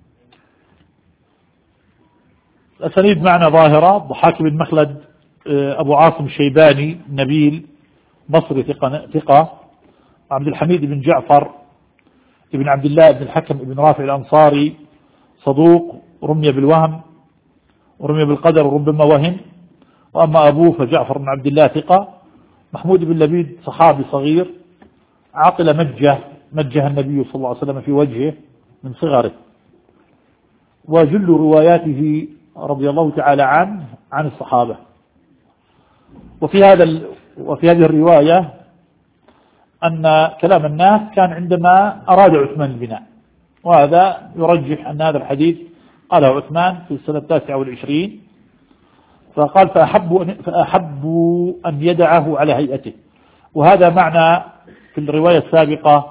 الأسانيد معنا ظاهرة. ضحاك بن مخلد أبو عاصم الشيباني نبيل مصري ثقة, ثقة. عبد الحميد بن جعفر ابن عبد الله بن الحكم بن رافع الأنصاري صدوق رمي بالوهم ورمي بالقدر وربما وهم. وأما أبوه فجعفر بن عبد الله ثقة. محمود بن لبيد صحابي صغير عاقل مجه مجه النبي صلى الله عليه وسلم في وجهه من صغره، وجل رواياته رضي الله تعالى عنه عن الصحابة. وفي هذا ال... وفي هذه الرواية أن كلام الناس كان عندما أراد عثمان البناء، وهذا يرجح أن هذا الحديث قاله عثمان في السنة التاسعة والعشرين، فقال فأحبوا أن, فأحبوا أن يدعه على هيئته. وهذا معنى في الرواية السابقة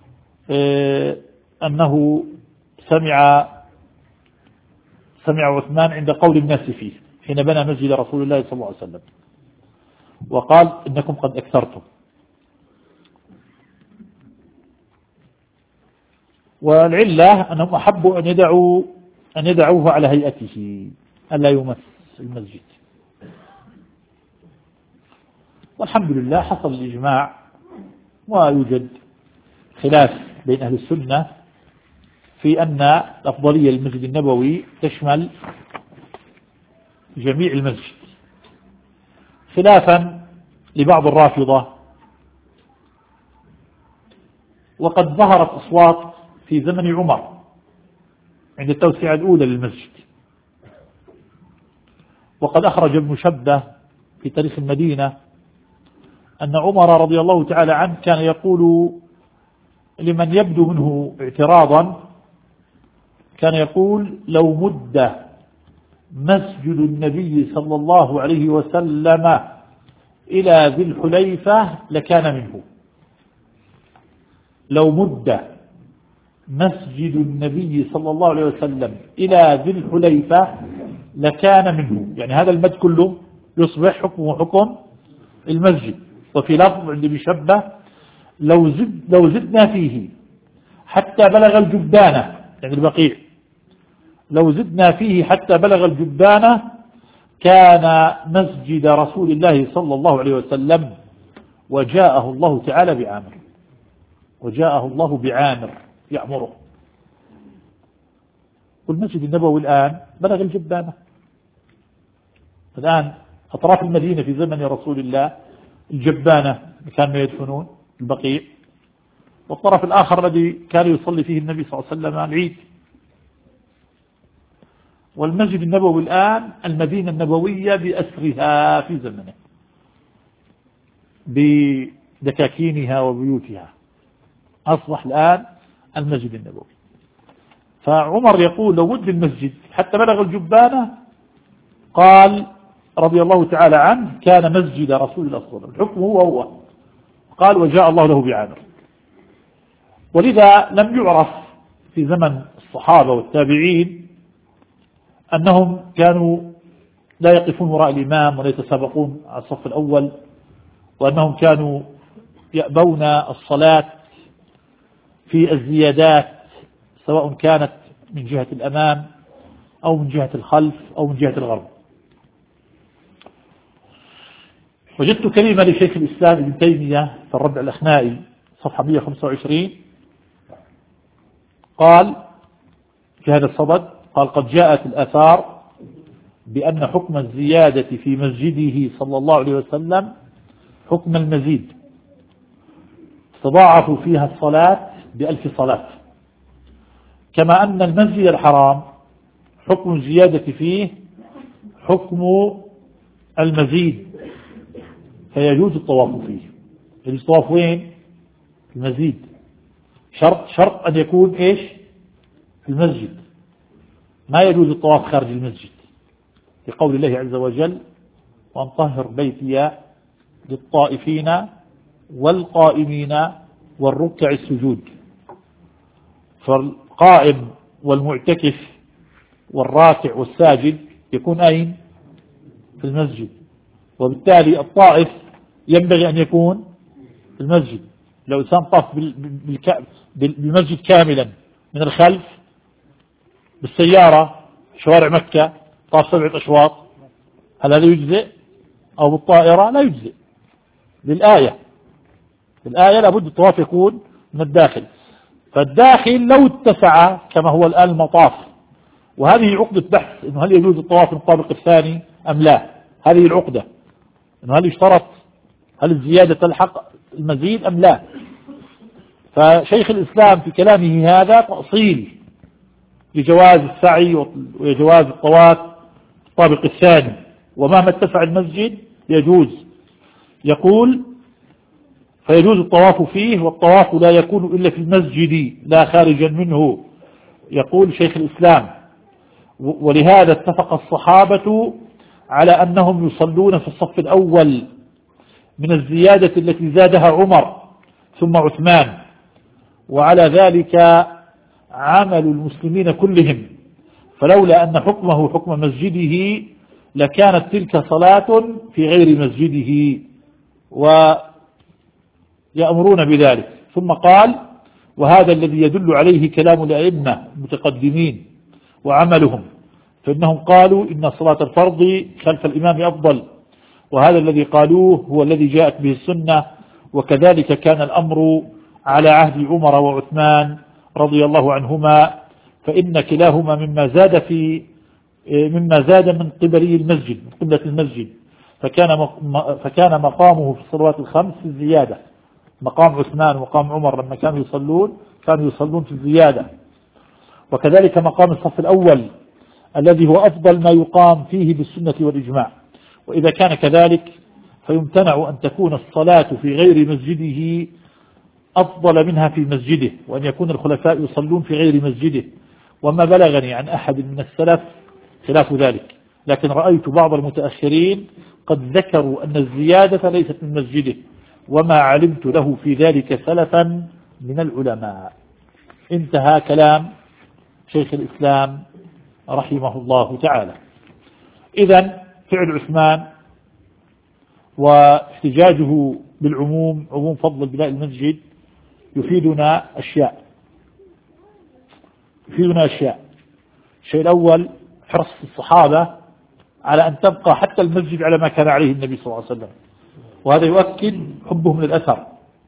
أنه سمع سمع عثمان عند قول الناس فيه حين بنى مسجد رسول الله صلى الله عليه وسلم، وقال إنكم قد أكثرتم. والعلة أنهم أحبوا أن يدعوا أن يدعوه على هيئته ألا يمس المسجد. والحمد لله حصل الإجماع، ويوجد خلاف بين أهل السنة في أن الأفضلية للمسجد النبوي تشمل جميع المسجد، خلافا لبعض الرافضة. وقد ظهرت أصوات في زمن عمر عند التوسعة الأولى للمسجد، وقد أخرج المشبه في تاريخ المدينة أن عمر رضي الله تعالى عنه كان يقول لمن يبدو منه اعتراضا، كان يقول لو مد مسجد النبي صلى الله عليه وسلم إلى ذي الحليفة لكان منه. لو مد مسجد النبي صلى الله عليه وسلم إلى ذي الحليفة لكان منه، يعني هذا المد كله يصبح حكمه حكم المسجد. وفي لفظ عند بيشبه لو زد لو زدنا فيه حتى بلغ الجبانة، يعني البقيع، لو زدنا فيه حتى بلغ الجبانة كان مسجد رسول الله صلى الله عليه وسلم. وجاءه الله تعالى بعامر وجاءه الله بعامر يأمره. والمسجد النبوي الآن بلغ الجبانة. الآن أطراف المدينة في زمن رسول الله الجبانة كانوا يدفنون البقيع، والطرف الآخر الذي كان يصلي فيه النبي صلى الله عليه وسلم العيد. والمسجد النبوي الآن المدينة النبوية بأسرها في زمنه بدكاكينها وبيوتها، أصبح الآن المسجد النبوي. فعمر يقول لو ود المسجد حتى بلغ الجبانة، قال رضي الله تعالى عنه كان مسجد رسول الله صلى الله عليه وسلم، الحكم هو هو. قال وجاء الله له بعامر. ولذا لم يعرف في زمن الصحابة والتابعين أنهم كانوا لا يقفون وراء الإمام ولا يتسابقون على الصف الأول، وأنهم كانوا يأبون الصلاة في الزيادات سواء كانت من جهة الأمام أو من جهة الخلف أو من جهة الغرب. وجدت كلمة لشيخ الإسلام ابن تيمية في الربع الأخنائي صفحة مئة وخمسة وعشرين، قال في هذا الصدد، قال قد جاءت الآثار بأن حكم الزيادة في مسجده صلى الله عليه وسلم حكم المزيد، تضاعف فيها الصلاة بألف صلاة، كما أن المسجد الحرام حكم الزيادة فيه حكم المزيد، فيجوز الطواف فيه. يجوز الطواف وين؟ في المزيد، شرط شرط أن يكون إيش؟ في المسجد، ما يجوز الطواف خارج المسجد، لقول الله عز وجل وأن طهر بيتي للطائفين والقائمين والركع السجود. فالقائم والمعتكف والراكع والساجد يكون أين؟ في المسجد، وبالتالي الطائف ينبغي أن يكون في المسجد. لو إنسان طاف بالمسجد كاملا من الخلف بالسيارة شوارع مكة طاف سبعة أشواط، هل هذا يجزئ؟ أو بالطائرة لا يجزئ. للآية الآية لابد الطواف يكون من الداخل. فالداخل لو اتسع كما هو الآن المطاف، وهذه عقدة بحث إنه هل يجوز الطواف من الطابق الثاني أم لا. هذه العقدة إنه هل يشترط، هل الزيادة تلحق المزيد أم لا. فشيخ الإسلام في كلامه هذا تأصيل لجواز السعي وجواز الطواف الطابق الثاني، ومهما اتسع المسجد يجوز. يقول فيجوز الطواف فيه، والطواف لا يكون إلا في المسجد لا خارجا منه. يقول شيخ الإسلام ولهذا اتفق الصحابة على أنهم يصلون في الصف الأول من الزيادة التي زادها عمر ثم عثمان، وعلى ذلك عمل المسلمين كلهم، فلولا أن حكمه حكم مسجده لكانت تلك صلاة في غير مسجده، ويأمرون بذلك. ثم قال وهذا الذي يدل عليه كلام الأئمة المتقدمين وعملهم، فإنهم قالوا إن صلاة الفرض خلف الإمام أفضل، وهذا الذي قالوه هو الذي جاءت به السنة، وكذلك كان الأمر على عهد عمر وعثمان رضي الله عنهما، فإن كلاهما مما زاد في مما زاد من قبلي المسجد من قبلة المسجد، فكان فكان مقامه في الصلوات الخمس في الزيادة. مقام عثمان ومقام عمر لما كانوا يصلون كانوا يصلون في الزيادة، وكذلك مقام الصف الأول الذي هو أفضل ما يقام فيه بالسنة والإجماع. وإذا كان كذلك فيمتنع أن تكون الصلاة في غير مسجده أفضل منها في مسجده، وأن يكون الخلفاء يصلون في غير مسجده. وما بلغني عن أحد من السلف خلاف ذلك، لكن رأيت بعض المتأخرين قد ذكروا أن الزيادة ليست من مسجده، وما علمت له في ذلك سلفا من العلماء. انتهى كلام شيخ الإسلام رحمه الله تعالى. إذن فعل عثمان واحتجاجه بالعموم عموم فضل بناء المسجد يفيدنا أشياء يفيدنا أشياء الشيء الأول حرص الصحابة على أن تبقى حتى المسجد على ما كان عليه النبي صلى الله عليه وسلم، وهذا يؤكد حبهم للأثر.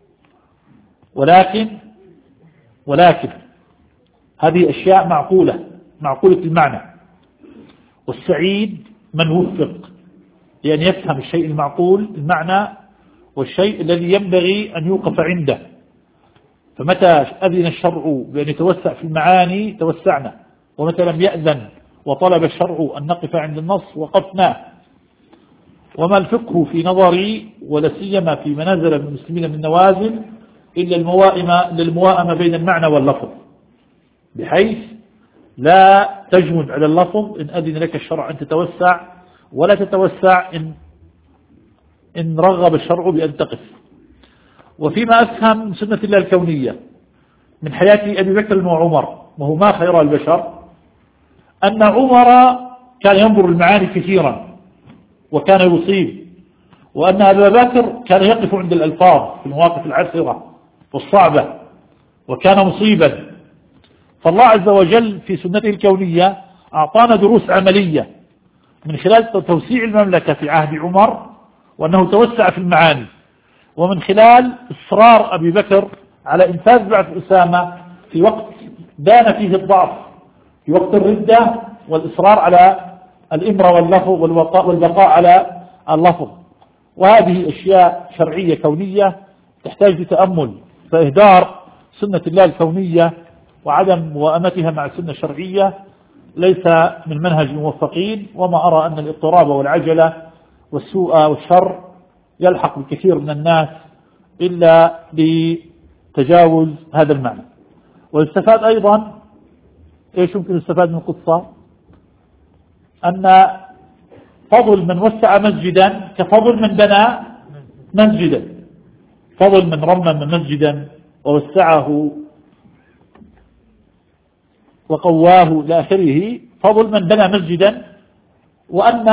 ولكن ولكن هذه أشياء معقولة معقولة المعنى، والسعيد من وفق لأن يفهم الشيء المعقول المعنى والشيء الذي ينبغي أن يوقف عنده. فمتى أذن الشرع بأن يتوسع في المعاني توسعنا، ومتى لم يأذن وطلب الشرع أن نقف عند النص وقفنا. وما الفقه في نظري ولا سيما في منازل من المسلمين من نوازل إلا الموائمة للموائمة بين المعنى واللفظ، بحيث لا تجمد على اللفظ إن أذن لك الشرع أن تتوسع، ولا تتوسع إن إن رغب الشرع بأن تقف. وفيما أفهم سنة الله الكونية من حياة أبي بكر وعمر، وهو ما خير البشر، أن عمر كان ينظر المعاني كثيرا وكان يصيب، وأن أبا بكر كان يقف عند الألفاظ في المواقف العسرة والصعبة وكان مصيبا. فالله عز وجل في سنته الكونية أعطانا دروس عملية من خلال توسيع المملكة في عهد عمر وأنه توسع في المعاني، ومن خلال إصرار أبي بكر على إنفاذ بعث أسامة في وقت بان فيه الضعف، في وقت الردة، والإصرار على الإمرة واللفظ والبقاء على اللفظ. وهذه أشياء شرعية كونية تحتاج لتأمل، فإهدار سنة الله الكونية وعدم موائمتها مع السنة الشرعية ليس من منهج الموفقين. وما أرى أن الاضطراب والعجلة والسوء والشر يلحق بالكثير من الناس إلا لتجاوز هذا المعنى. ويستفاد أيضا إيش يمكن يستفاد من القصة؟ أن فضل من وسع مسجدا كفضل من بنى مسجدا. فضل من رمم مسجدا ووسعه وقواه لآخره فضل من بنى مسجدا. وأن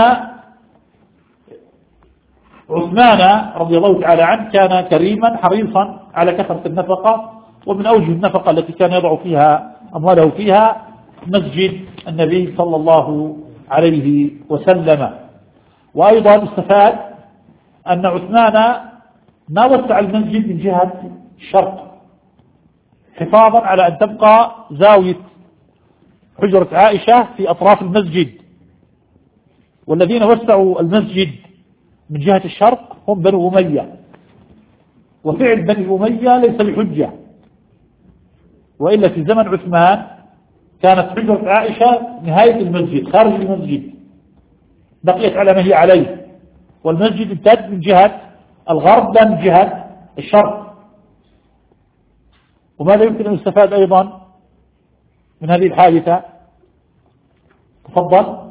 عثمان رضي الله تعالى عنه كان كريما حريصا على كثرة النفقة، ومن أوجه النفقة التي كان يضع فيها أمواله فيها مسجد النبي صلى الله عليه وسلم. وأيضا استفاد أن عثمان ما وسع المسجد من جهة الشرق حفاظا على أن تبقى زاوية حجرة عائشة في أطراف المسجد، والذين وسعوا المسجد من جهة الشرق هم بنو أمية، وفعل بني أمية ليس بحجة، وإلا في زمن عثمان كانت حجرة عائشة نهاية المسجد خارج المسجد بقيت على ما هي عليه، والمسجد امتد من جهة الغرب لا من جهة الشرق. وماذا يمكن أن يستفاد أيضا من هذه الحادثة؟ تفضل.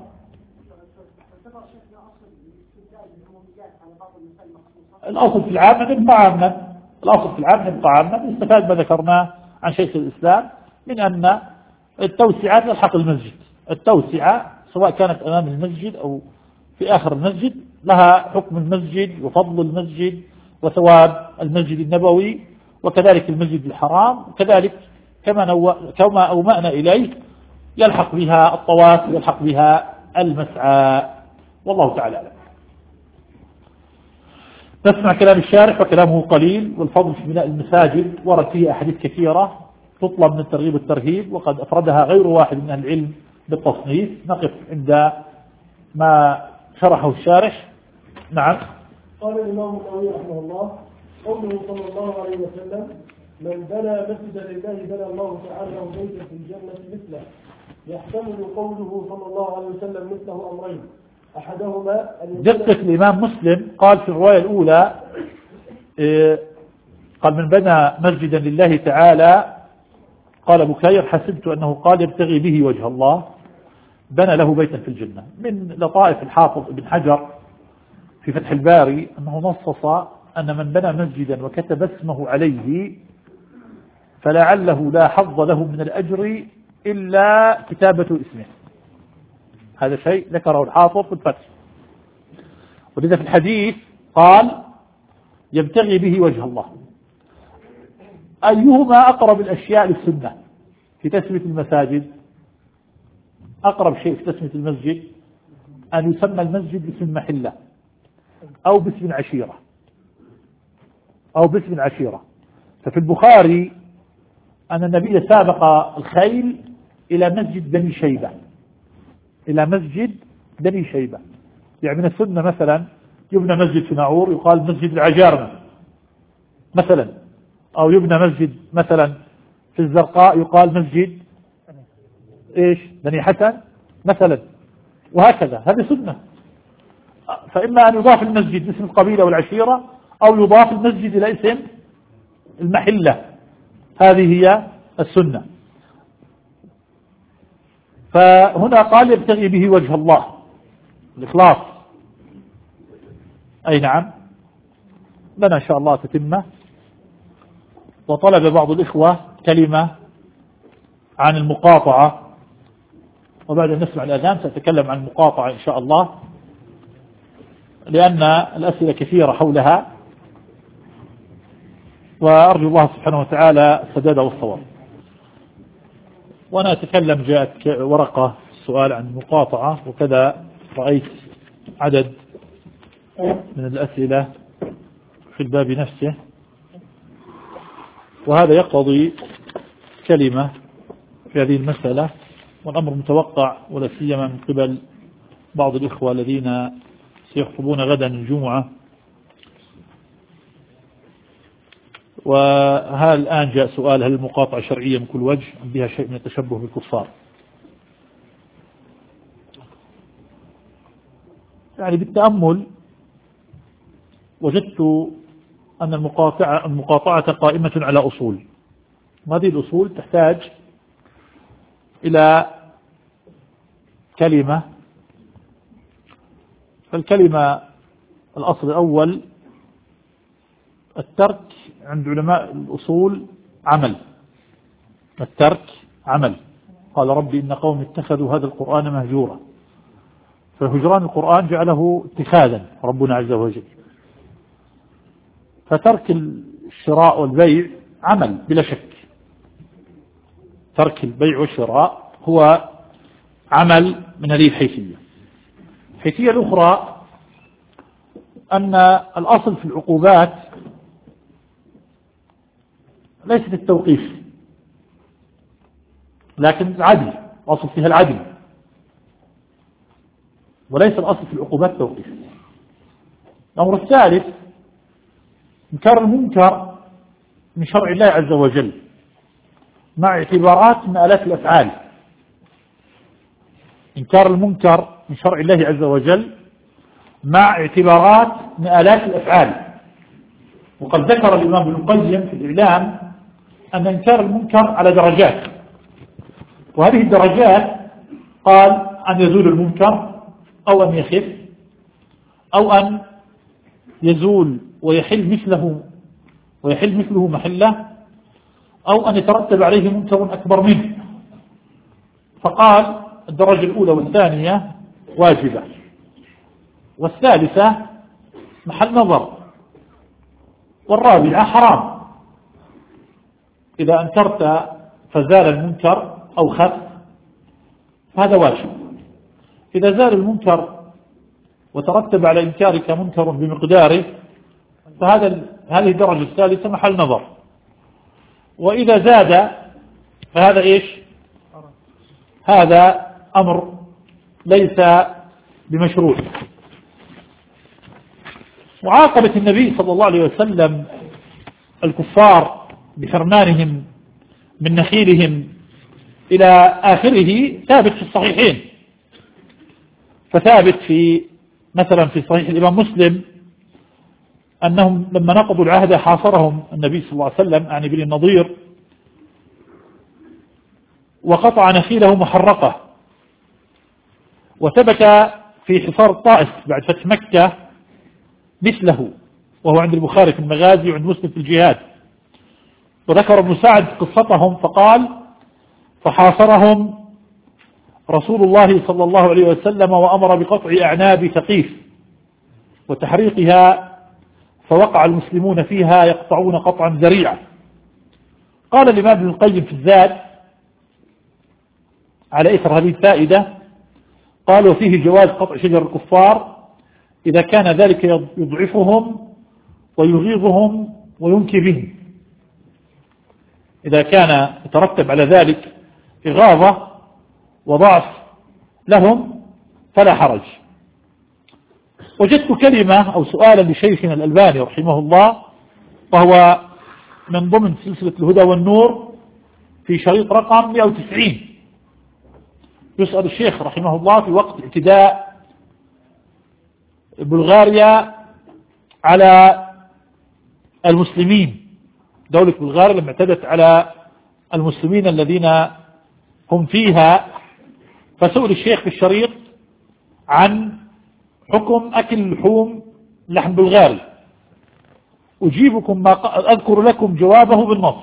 الأصل في العام نبقى عاما، الأصل في العام نبقى عاما. يستفاد ما ذكرناه عن شيخ الإسلام من أن التوسعة تلحق المسجد، التوسعة سواء كانت أمام المسجد أو في آخر المسجد لها حكم المسجد وفضل المسجد وثواب المسجد النبوي، وكذلك المسجد الحرام، وكذلك كما نو... كما أومأنا إليه يلحق بها الطواف ويلحق بها المسعى، والله تعالى أعلم. نسمع كلام الشارح وكلامه قليل. والفضل في بناء المساجد ورد فيه أحاديث كثيرة تطلب من الترغيب والترهيب، وقد أفردها غير واحد من أهل العلم بالتصنيف. نقف عند ما شرحه الشارح. نعم. قال الإمام النووي رحمه الله: قوله صلى الله عليه وسلم: من بنى مسجدا لله بنى الله تعالى له بيتا في الجنة مثله، يحتمل قوله صلى الله عليه وسلم مثله أمرين: أحدهما أن دقة الإمام مسلم قال في الرواية الأولى إيه قال: من بنى مسجدا لله تعالى، قال بكير: حسبت أنه قال يبتغي به وجه الله، بنى له بيتا في الجنة. من لطائف الحافظ ابن حجر في فتح الباري أنه نصص أن من بنى مسجدا وكتب اسمه عليه فلعله لا حظ له من الأجر إلا كتابة اسمه. هذا شيء ذكره الحافظ في الفتح. ولذا في الحديث قال: يبتغي به وجه الله. أيهما أقرب الأشياء للسنة في تسمية المساجد؟ أقرب شيء في تسمية المسجد أن يسمى المسجد باسم محلة أو باسم عشيرة أو باسم عشيرة. ففي البخاري أن النبي سابق الخيل إلى مسجد بني شيبة، إلى مسجد بني شيبة. يعني من السنة مثلا يبنى مسجد في ناعور يقال مسجد العجارمة مثلا، أو يبنى مسجد مثلا في الزرقاء يقال مسجد إيش بني حسن مثلا، وهكذا. هذه سنة. فإما أن يضاف المسجد باسم القبيلة والعشيرة، أو يضاف المسجد إلى اسم المحلة. هذه هي السنة. فهنا قال: يبتغي به وجه الله، الإخلاص. أي نعم. لنا إن شاء الله تتمة. وطلب بعض الإخوة كلمة عن المقاطعة، وبعد أن نسمع الأذان سأتكلم عن المقاطعة إن شاء الله، لأن الأسئلة كثيرة حولها، وأرجو الله سبحانه وتعالى السداد والصواب. وأنا أتكلم جاءت ورقة سؤال عن المقاطعة، وكذا رأيت عدد من الأسئلة في الباب نفسه، وهذا يقتضي كلمة في هذه المسألة، والأمر متوقع ولا سيما من قبل بعض الإخوة الذين سيخطبون غدا الجمعة. وهذا الآن جاء سؤال: هل المقاطعة شرعية من كل وجه أم بها شيء من التشبه بالكفار؟ يعني بالتأمل وجدت أن المقاطعة, المقاطعة قائمة على أصول، وهذه الأصول تحتاج إلى كلمة فالكلمة الأصل الأول الترك عند علماء الأصول عمل، الترك عمل. قال ربي إن قوم اتخذوا هذا القرآن مهجورا، فهجران القرآن جعله اتخاذا ربنا عز وجل. فترك الشراء والبيع عمل بلا شك، ترك البيع والشراء هو عمل من هذه الحيثية. الحيثية الأخرى أن الأصل في العقوبات ليست التوقيف لكن العدل، الأصل فيها العدل، وليس الأصل في العقوبات التوقيف. الأمر الثالث إنكار المنكر من شرع الله عز وجل مع اعتبارات من آلات الأفعال. إنكار المنكر من شرع الله عز وجل مع اعتبارات من آلات الأفعال. وقد ذكر الإمام ابن القيم في الإعلام أن إنكار المنكر على درجات، وهذه الدرجات قال أن يزول المنكر أو أن يخف أو أن يزول ويحل مثله ويحل مثله محله أو أن يترتب عليه منكر أكبر منه. فقال الدرجة الأولى والثانية واجبة، والثالثة محل نظر، والرابعة حرام. إذا أنكرت فزال المنكر أو خف فهذا واجب. إذا زال المنكر وترتب على إنكارك منكر بمقداره فهذا هذه الدرجة الثالثة محل نظر. وإذا زاد فهذا إيش؟ هذا أمر ليس بمشروع. معاقبة النبي صلى الله عليه وسلم الكفار بحرمانهم من نخيلهم إلى آخره ثابت في الصحيحين. فثابت في مثلا في صحيح الإمام مسلم أنهم لما نقضوا العهد حاصرهم النبي صلى الله عليه وسلم يعني بن النضير وقطع نخيله محرقة. وثبت في حصار الطائف بعد فتح مكة مثله، وهو عند البخاري في المغازي وعند مسلم في الجهاد. وذكر ابن سعد قصتهم فقال فحاصرهم رسول الله صلى الله عليه وسلم وأمر بقطع أعناب ثقيف وتحريقها، فوقع المسلمون فيها يقطعون قطعا ذريعا. قال الإمام ابن القيم في الزاد على إثر هذه الفائدة قال وفيه جواز قطع شجر الكفار إذا كان ذلك يضعفهم ويغيظهم وينكي بهم. إذا كان يترتب على ذلك إغاظة وضعف لهم فلا حرج. وجدت كلمة أو سؤالا لشيخنا الألباني رحمه الله، وهو من ضمن سلسلة الهدى والنور في شريط رقم مئة وتسعين. يسأل الشيخ رحمه الله في وقت اعتداء بلغاريا على المسلمين، دولة بلغاريا لما اعتدت على المسلمين الذين هم فيها، فسئل الشيخ في الشريط عن حكم أكل لحوم لحم بلغاري. أجيبكم ما أذكر لكم جوابه بالنص.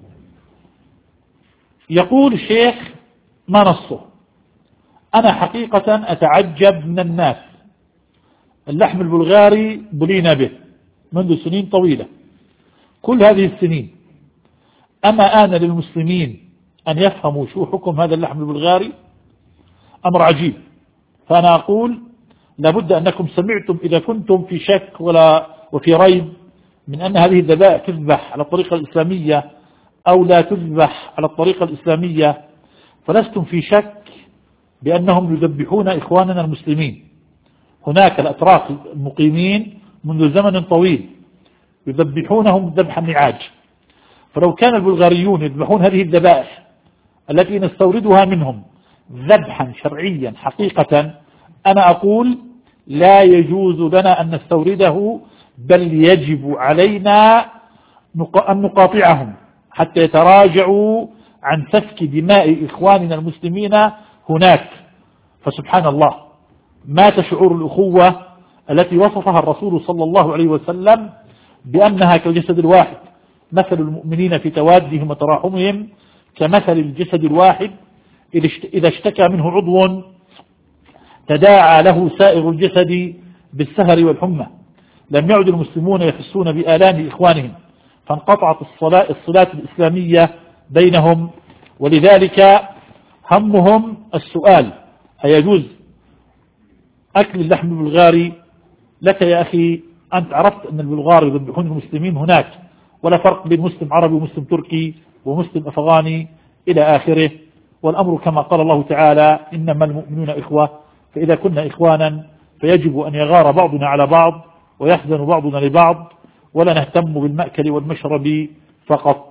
يقول الشيخ ما نصه: أنا حقيقة أتعجب من الناس، اللحم البلغاري بلينا به منذ سنين طويلة، كل هذه السنين، أما آن للمسلمين أن يفهموا شو حكم هذا اللحم البلغاري؟ أمر عجيب. فأنا أقول لابد أنكم سمعتم إذا كنتم في شك ولا وفي ريب من أن هذه الذبائح تذبح على الطريقة الإسلامية أو لا تذبح على الطريقة الإسلامية، فلستم في شك بأنهم يذبحون إخواننا المسلمين. هناك الأتراك المقيمين منذ زمن طويل يذبحونهم ذبح النعاج. فلو كان البلغاريون يذبحون هذه الذبائح التي نستوردها منهم ذبحا شرعيا حقيقة، أنا أقول لا يجوز لنا أن نستورده، بل يجب علينا أن نقاطعهم حتى يتراجعوا عن سفك دماء إخواننا المسلمين هناك. فسبحان الله، مات شعور الأخوة التي وصفها الرسول صلى الله عليه وسلم بأنها كالجسد الواحد، مثل المؤمنين في توادهم وتراحمهم كمثل الجسد الواحد إذا اشتكى منه عضو تداعى له سائر الجسد بالسهر والحمى. لم يعد المسلمون يحسون بآلام إخوانهم، فانقطعت الصلاة الصلاة الإسلامية بينهم، ولذلك همهم السؤال: أيجوز أكل اللحم البلغاري؟ لك يا أخي أنت عرفت أن البلغار يذبحون المسلمين هناك، ولا فرق بين مسلم عربي ومسلم تركي ومسلم أفغاني إلى آخره. والأمر كما قال الله تعالى: إنما المؤمنون إخوة، فإذا كنا إخوانا فيجب أن يغار بعضنا على بعض ويحزن بعضنا لبعض، ولا نهتم بالمأكل والمشرب فقط.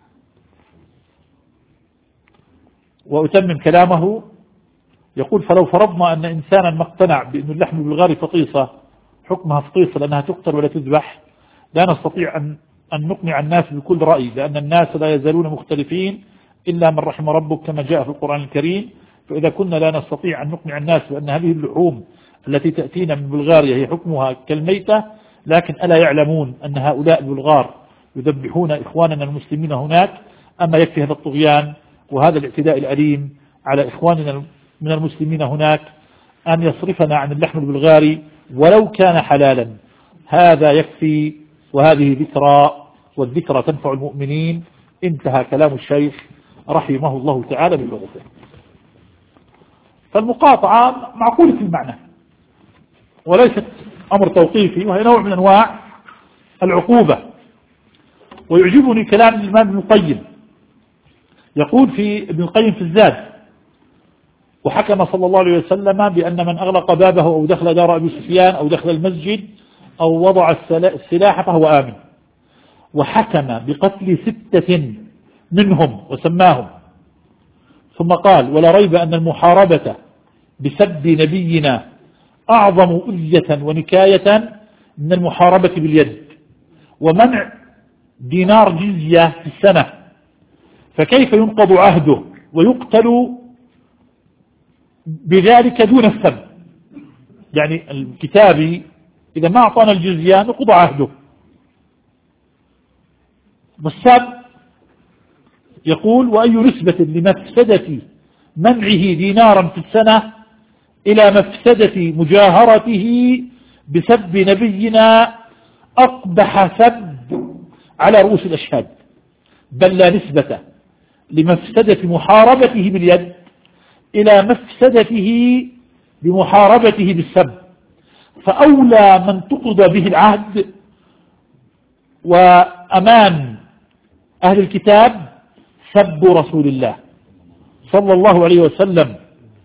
وأتمم كلامه يقول: فلو فرضنا أن إنسانا ما اقتنع بأن اللحم البلغاري فطيصة، حكمها فطيصة لأنها تقتل ولا تذبح، لا نستطيع أن أن نقنع الناس بكل رأي، لأن الناس لا يزالون مختلفين إلا من رحم ربك كما جاء في القرآن الكريم. فإذا كنا لا نستطيع أن نقنع الناس بأن هذه اللحوم التي تأتينا من بلغاريا هي حكمها كالميتة، لكن ألا يعلمون أن هؤلاء البلغار يذبحون إخواننا المسلمين هناك؟ أما يكفي هذا الطغيان وهذا الاعتداء الأليم على إخواننا من المسلمين هناك أن يصرفنا عن اللحم البلغاري ولو كان حلالا. هذا يكفي، وهذه ذكرى، والذكرى تنفع المؤمنين. انتهى كلام الشيخ رحمه الله تعالى بلغته. فالمقاطعة معقولة المعنى وليست أمر توقيفي، وهي نوع من أنواع العقوبة. ويعجبني كلام الإمام ابن القيم، يقول في ابن القيم في الزاد: وحكم صلى الله عليه وسلم بأن من أغلق بابه أو دخل دار أبي سفيان أو دخل المسجد أو وضع السلاح فهو آمن، وحكم بقتل ستة منهم وسماهم، ثم قال: ولا ريب أن المحاربة بسب نبينا أعظم أذية ونكاية من المحاربة باليد، ومنع دينار جزية في السنة، فكيف ينقض عهده ويقتل بذلك دون السب؟ يعني الكتابي إذا ما أعطانا الجزية نقض عهده. والسب يقول: وأي نسبة لمفسدة منعه دينارا في السنة إلى مفسدة مجاهرته بسب نبينا أقبح سب على رؤوس الأشهاد، بل لا نسبة لمفسدة محاربته باليد إلى مفسدته بمحاربته بالسب. فأولى من تقضى به العهد وأمان أهل الكتاب سب رسول الله صلى الله عليه وسلم.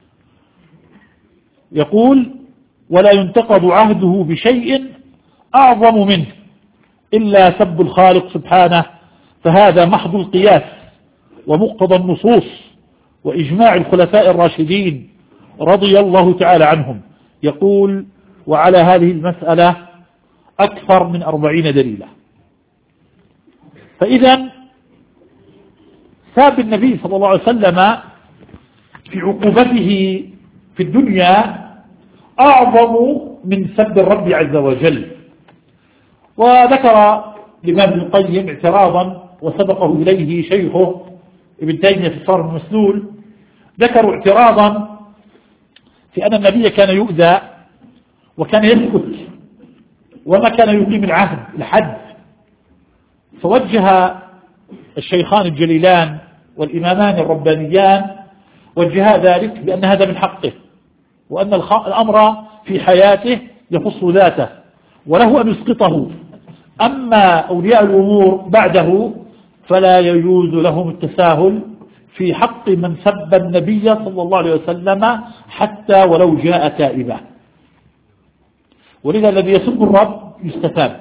يقول: ولا ينتقض عهده بشيء أعظم منه إلا سب الخالق سبحانه، فهذا محض القياس ومقتضى النصوص وإجماع الخلفاء الراشدين رضي الله تعالى عنهم. يقول: وعلى هذه المسألة أكثر من أربعين دليلا. فإذا ساب النبي صلى الله عليه وسلم في عقوبته في الدنيا أعظم من سب الرب عز وجل. وذكر الإمام ابن القيم اعتراضا وسبقه إليه شيخه ابن تيمية في الصارم المسلول، ذكروا اعتراضا في أن النبي كان يؤذى وكان يسكت وما كان يقيم العهد الحد، فوجه الشيخان الجليلان والإمامان الربانيان وجها ذلك بأن هذا من حقه، وأن الأمر في حياته يخص ذاته وله أن يسقطه، أما أولياء الأمور بعده فلا يجوز لهم التساهل في حق من سب النبي صلى الله عليه وسلم حتى ولو جاء تائبا. ولذا الذي يسب الرب يستتاب،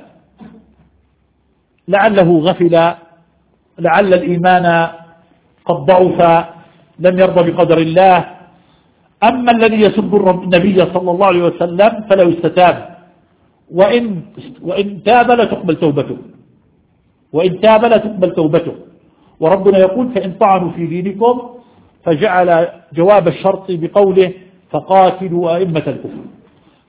لعله غفل، لعل الإيمان قد ضعف، لم يرضى بقدر الله. أما الذي يسب النبي صلى الله عليه وسلم فلا يستتاب، وإن, وإن تاب لا تقبل توبته، وإن تاب لا تقبل توبته. وربنا يقول: فإن طعنوا في دينكم، فجعل جواب الشرط بقوله: فقاتلوا أئمة الكفر.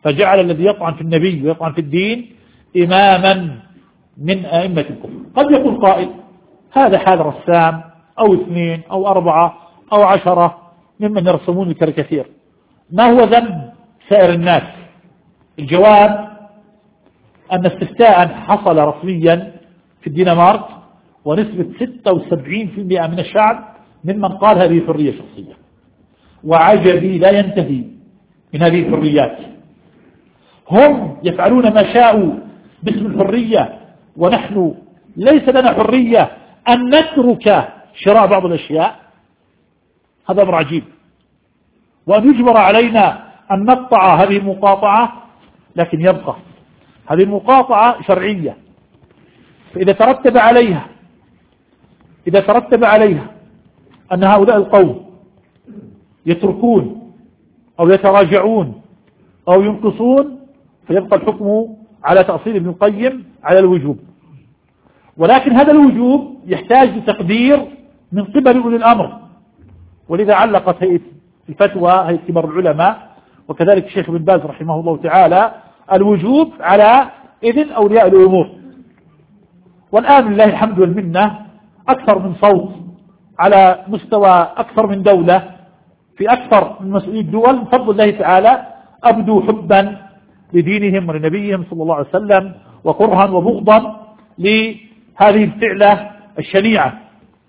فجعل الذي يطعن في النبي ويطعن في الدين إماما من أئمة الكفر. قد يقول قائل هذا حال رسام أو اثنين أو أربعة أو عشرة ممن يرسمون الكاريكاتير، ما هو ذنب سائر الناس؟ الجواب أن استفتاء حصل رسميا في الدنمارك ونسبة ستة وسبعين بالمئة من الشعب ممن قال هذه حرية شخصية، وعجبي لا ينتهي من هذه الحريات. هم يفعلون ما شاءوا باسم الحرية، ونحن ليس لنا حرية أن نترك شراء بعض الأشياء. هذا أمر عجيب، وأن يجبر علينا أن نقطع هذه المقاطعة، لكن يبقى هذه المقاطعة شرعية. فإذا ترتب عليها إذا ترتب عليها أن هؤلاء القوم يتركون أو يتراجعون أو ينقصون، فيبقى الحكم على تأصيل ابن القيم على الوجوب. ولكن هذا الوجوب يحتاج لتقدير من قبل أولي الأمر، ولذا علقت هيئة الفتوى هيئة كبار العلماء وكذلك الشيخ بن باز رحمه الله تعالى الوجوب على إذن أولياء الأمور. والآن لله الحمد والمنة أكثر من صوت على مستوى أكثر من دولة في أكثر من مسؤولي الدول بفضل الله تعالى أبدوا حبا لدينهم ولنبيهم صلى الله عليه وسلم وكرها وبغضا لهذه الفعلة الشنيعة.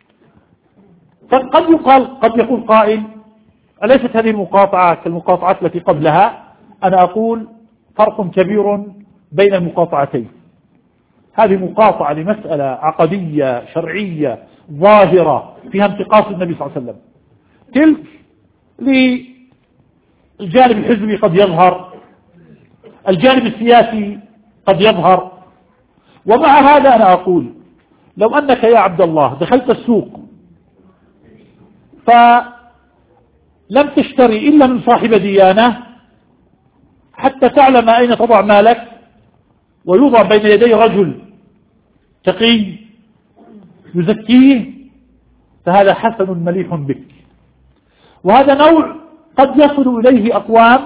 فقد يقال قد يقول قائل أليست هذه المقاطعة كالمقاطعات التي قبلها؟ أنا أقول فرق كبير بين المقاطعتين. هذه مقاطعة لمسألة عقدية شرعية ظاهرة فيها انتقاص النبي صلى الله عليه وسلم، تلك للجانب الحزبي قد يظهر، الجانب السياسي قد يظهر. ومع هذا أنا أقول لو أنك يا عبد الله دخلت السوق فلم تشتري إلا من صاحب ديانة حتى تعلم أين تضع مالك، ويوضع بين يدي رجل تقي يزكيه، فهذا حسن مليح بك. وهذا نوع قد يصل إليه أقوام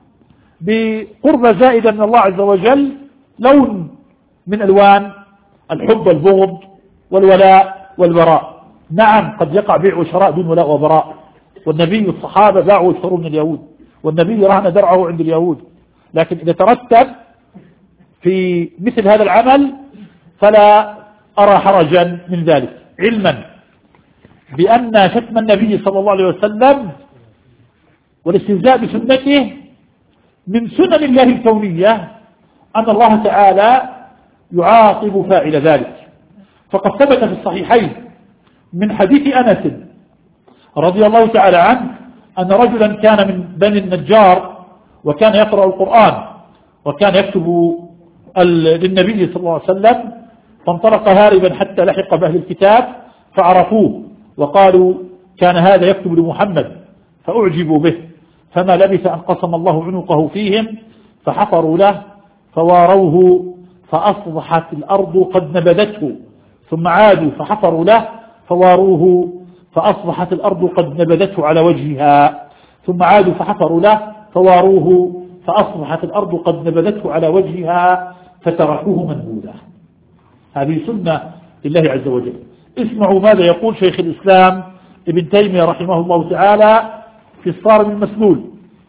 بقرب زائدة من الله عز وجل، لون من ألوان الحب والبغض والولاء والبراء. نعم قد يقع بيع وشراء دون ولاء وبراء، والنبي والصحابة باعوا واشتروا من اليهود، والنبي رهن درعه عند اليهود. لكن إذا ترتب في مثل هذا العمل فلا أرى حرجا من ذلك، علما بأن شتم النبي صلى الله عليه وسلم والاستهزاء بسنته من سنن الله الكونية، أن الله تعالى يعاقب فاعل ذلك. فقد ثبت في الصحيحين من حديث أنس رضي الله تعالى عنه أن رجلا كان من بني النجار وكان يقرأ القرآن وكان يكتب للنبي صلى الله عليه وسلم، فانطلق هاربا حتى لحق بأهل الكتاب فعرفوه وقالوا كان هذا يكتب لمحمد، فأعجبوا به، فما لبث أن قسم الله عنقه فيهم فحفروا له فواروه فأصبحت الأرض قد نبذته، ثم عادوا فحفروا له فواروه فأصبحت الأرض قد نبذته على وجهها، ثم عادوا فحفروا له فواروه فأصبحت الأرض قد نبذته على وجهها فتركوه منبوذا. هذه سنة لله عز وجل. اسمعوا ماذا يقول شيخ الإسلام ابن تيمية رحمه الله تعالى في الصارم المسلول.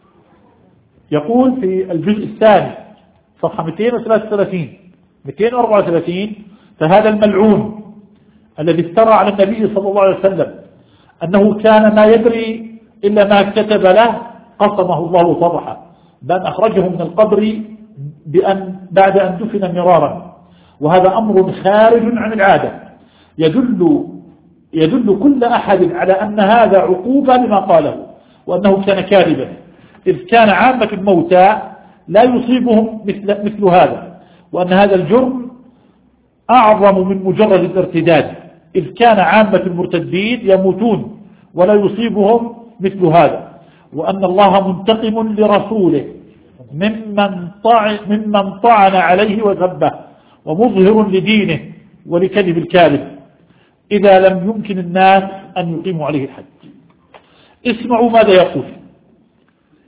يقول في الجزء الثاني صفحة مئتين وثلاثة وثلاثين مئتين وأربعة وثلاثين: فهذا الملعون الذي افترى على النبي صلى الله عليه وسلم أنه كان ما يدري إلا ما كتب له قسمه الله طبحا، بأن أخرجه من القبر بأن بعد أن دفن مرارا، وهذا أمر خارج عن العادة يدل يدل كل أحد على أن هذا عقوبة لما قاله، وأنه كان كاذبا، إذ كان عامة الموتى لا يصيبهم مثل, مثل هذا، وأن هذا الجرم أعظم من مجرد الارتداد، إذ كان عامة المرتدين يموتون ولا يصيبهم مثل هذا، وأن الله منتقم لرسوله ممن طعن, ممن طعن عليه وذبه، ومظهر لدينه ولكذب الكاذب إذا لم يمكن الناس أن يقيموا عليه الحد. اسمعوا ماذا يقول.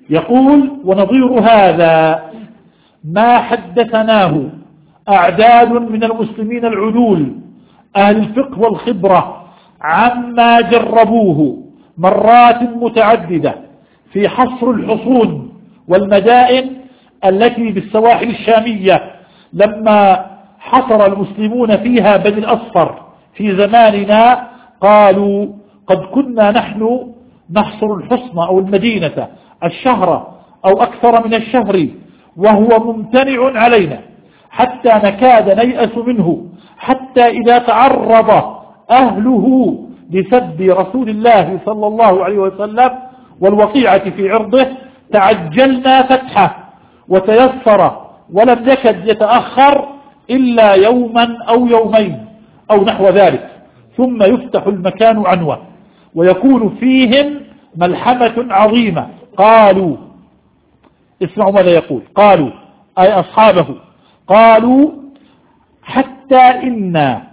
يقول ونظير هذا ما حدثناه أعداد من المسلمين العدول أهل الفقه والخبرة عما جربوه مرات متعددة في حصر الحصون والمدائن التي بالسواحل الشامية لما حصر المسلمون فيها بني الأصفر في زماننا، قالوا قد كنا نحن نحصر الحصن أو المدينة الشهر أو أكثر من الشهر وهو ممتنع علينا حتى نكاد نيأس منه، حتى إذا تعرض أهله لسب رسول الله صلى الله عليه وسلم والوقيعة في عرضه تعجلنا فتحه وتيسر ولم يكد يتأخر إلا يوما أو يومين أو نحو ذلك، ثم يفتح المكان عنوة ويكون فيهم ملحمة عظيمة. قالوا اسمعوا ماذا يقول، قالوا أي أصحابه، قالوا حتى إنا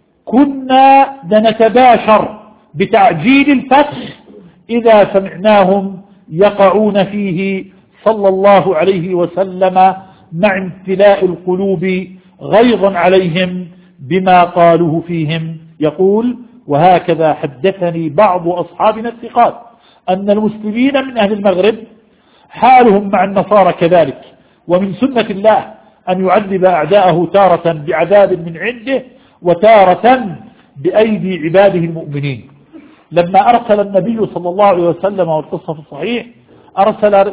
كنا لنتباشر بتعجيل الفتح إذا سمعناهم يقعون فيه صلى الله عليه وسلم مع امتلاء القلوب غيظا عليهم بما قالوه فيهم. يقول وهكذا حدثني بعض أصحابنا الثقات أن المسلمين من أهل المغرب حالهم مع النصارى كذلك، ومن سنة الله أن يعذب أعداءه تارة بعذاب من عنده وتارة بأيدي عباده المؤمنين. لما أرسل النبي صلى الله عليه وسلم والقصة في الصحيح أرسل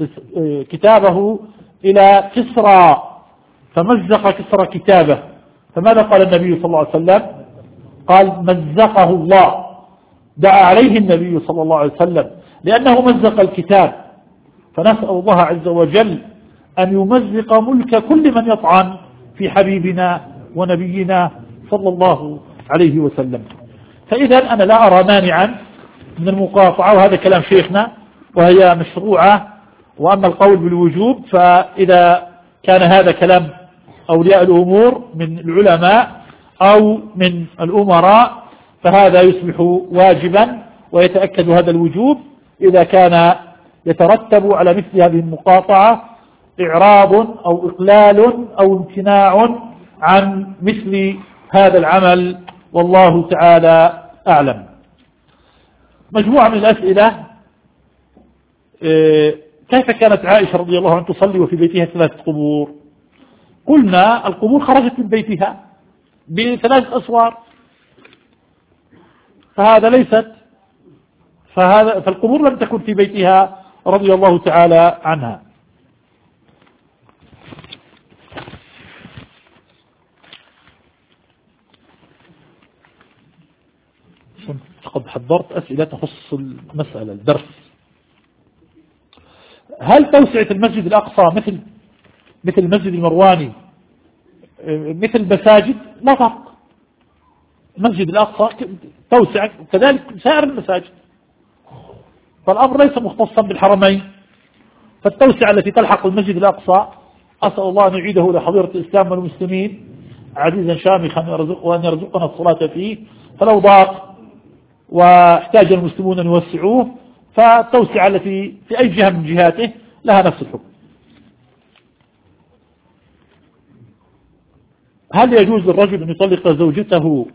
كتابه إلى كسرى فمزق كسرى كتابه، فماذا قال النبي صلى الله عليه وسلم؟ قال مزقه الله، دعا عليه النبي صلى الله عليه وسلم لأنه مزق الكتاب. فنسأل الله عز وجل أن يمزق ملك كل من يطعن في حبيبنا ونبينا صلى الله عليه وسلم. فإذا أنا لا أرى مانعا من المقاطعة، وهذا كلام شيخنا وهي مشروعة. وأما القول بالوجوب فإذا كان هذا كلام أولياء الأمور من العلماء أو من الأمراء فهذا يصبح واجبا، ويتأكد هذا الوجوب إذا كان يترتب على مثل هذه المقاطعة إعراض أو إقلال أو امتناع عن مثل هذا العمل، والله تعالى أعلم. مجموعة من الأسئلة: كيف كانت عائشة رضي الله عنها تصلي وفي بيتها ثلاثة قبور؟ قلنا القبور خرجت من بيتها بثلاثة أسوار، فهذا ليست فهذا فالقبور لم تكن في بيتها رضي الله تعالى عنها. قد حضرت أسئلة تخص المسألة الدرس. هل توسعة المسجد الأقصى مثل مثل المسجد المرواني مثل مساجد؟ لا فرق. المسجد الأقصى توسع كذلك سائر المساجد، فالأمر ليس مختصا بالحرمين. فالتوسعة التي تلحق المسجد الأقصى أسأل الله أن يعيده لحضيرة الإسلام والمسلمين عزيزا شامخا وأن يرزقنا الصلاة فيه، فلو ضاق واحتاج المسلمون أن يوسعوه فالتوسعة التي في أي جهة من جهاته لها نفس الحكم. هل يجوز للرجل أن يطلق زوجته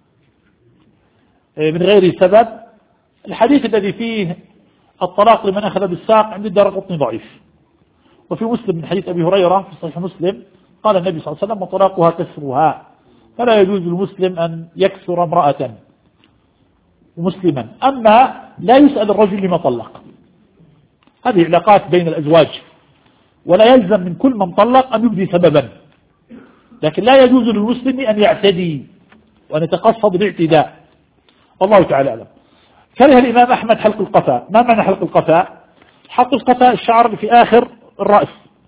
من غير سبب؟ الحديث الذي فيه الطلاق لمن أخذ بالساق عند الدارقطني ضعيف، وفي مسلم من حديث أبي هريرة في صحيح مسلم قال النبي صلى الله عليه وسلم وطلاقها كسرها، فلا يجوز للمسلم أن يكسر امرأة مسلما. أما لا يسأل الرجل لما طلق، هذه علاقات بين الأزواج، ولا يلزم من كل من طلق أن يبدي سببا، لكن لا يجوز للمسلم أن يعتدي وأن يتقصد بالاعتداء، والله تعالى أعلم. كره الإمام أحمد حلق القفاء. ما معنى حلق القفاء؟ حلق القفاء الشعر اللي في آخر الرأس،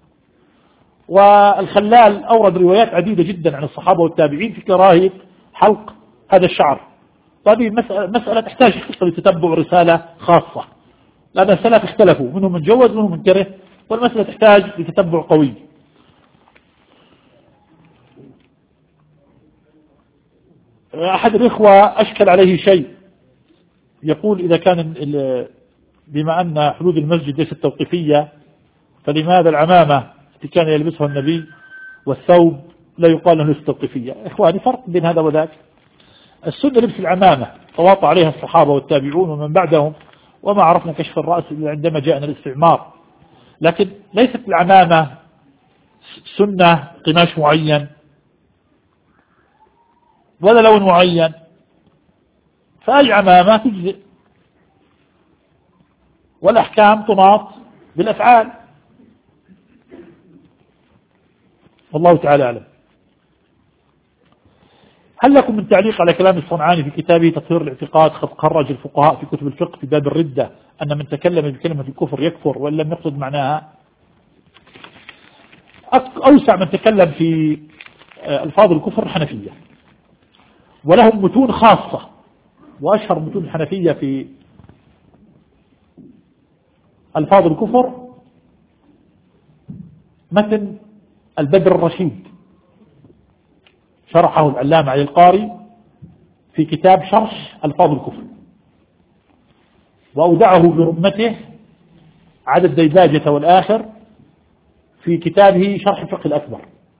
والخلال أورد روايات عديدة جدا عن الصحابة والتابعين في كراهية حلق هذا الشعر. هذه مسألة, مسألة تحتاج لتتبع رسالة خاصة، لأن السلف اختلفوا، منهم من جوز منهم من كره، والمسألة تحتاج لتتبع قوي. أحد الإخوة أشكل عليه شيء، يقول إذا كان بما أن حدود المسجد ليست توقيفية، فلماذا العمامة التي كان يلبسها النبي والثوب لا يقال له ليست توقيفية؟ إخواني، فرق بين هذا وذاك. السنة لبس العمامة تواطى عليها الصحابة والتابعون ومن بعدهم، وما عرفنا كشف الرأس إلا عندما جاءنا الاستعمار. لكن ليست العمامة سنة قماش معين ولا لون معين، فأي عمامة تجزئ، والأحكام تناط بالأفعال. والله تعالى أعلم. هل لكم من تعليق على كلام الصنعاني في كتابه تطهير الاعتقاد؟ قد خرج الفقهاء في كتب الفقه في باب الردة أن من تكلم بكلمة الكفر يكفر وإن لم يقصد معناها. أوسع من تكلم في ألفاظ الكفر الحنفية، ولهم متون خاصة، وأشهر متون الحنفية في ألفاظ الكفر متن البدر الرشيد، شرحه العلامة علي القاري في كتاب شرح ألفاظ الكفر، وأودعه برمته عدد ديباجة والآخر في كتابه شرح الفقه الأكبر.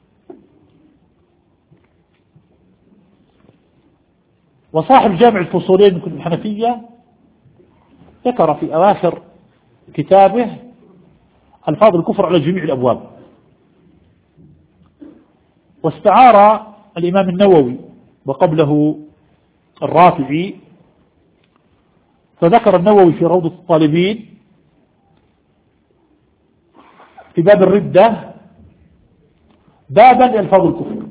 وصاحب جامع الفصولين من كتب الحنفية ذكر في أواخر كتابه ألفاظ الكفر على جميع الأبواب. واستعار الإمام النووي وقبله الرافعي، فذكر النووي في روضة الطالبين في باب الردة بابا لألفاظ الكفر،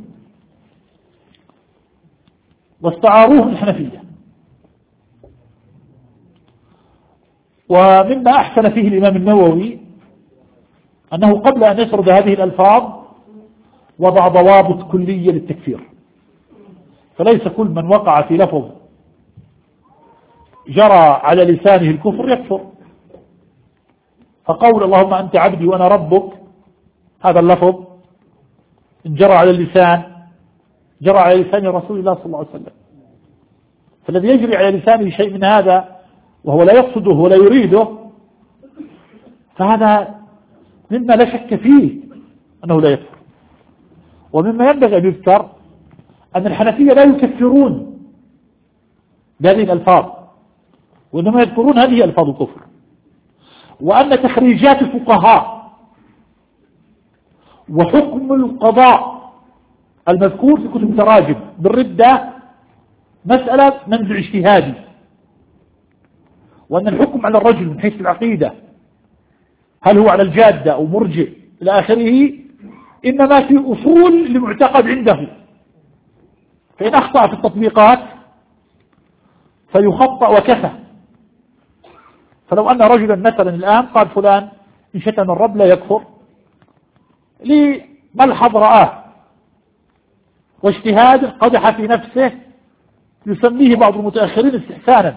واستعاروه الحنفية. ومما أحسن فيه الإمام النووي أنه قبل أن يسرد هذه الألفاظ وضع ضوابط كلية للتكفير، فليس كل من وقع في لفظ جرى على لسانه الكفر يكفر. فقول اللهم أنت عبدي وأنا ربك، هذا اللفظ إن جرى على اللسان جرى على لسان رسول الله صلى الله عليه وسلم، فالذي يجري على لسانه شيء من هذا وهو لا يقصده ولا يريده، فهذا مما لا شك فيه أنه لا يكفر. ومما ينبغي أن يذكر أن الحنفية لا يكفرون بهذه الألفاظ، وإنما يذكرون هذه ألفاظ الكفر، وأن تخريجات الفقهاء وحكم القضاء المذكور في كتب التراجم بالردة مسألة منزع اجتهادي، وأن الحكم على الرجل من حيث العقيدة هل هو على الجادة أو مرجئ إلى آخره إنما في أصول لمعتقد عنده، فإن أخطأ في التطبيقات فيخطأ وكفى. فلو أن رجلا مثلا الآن قال فلان إن شتم الرب لا يكفر لملحظ رآه واجتهاد قدح في نفسه يسميه بعض المتأخرين استحسانا،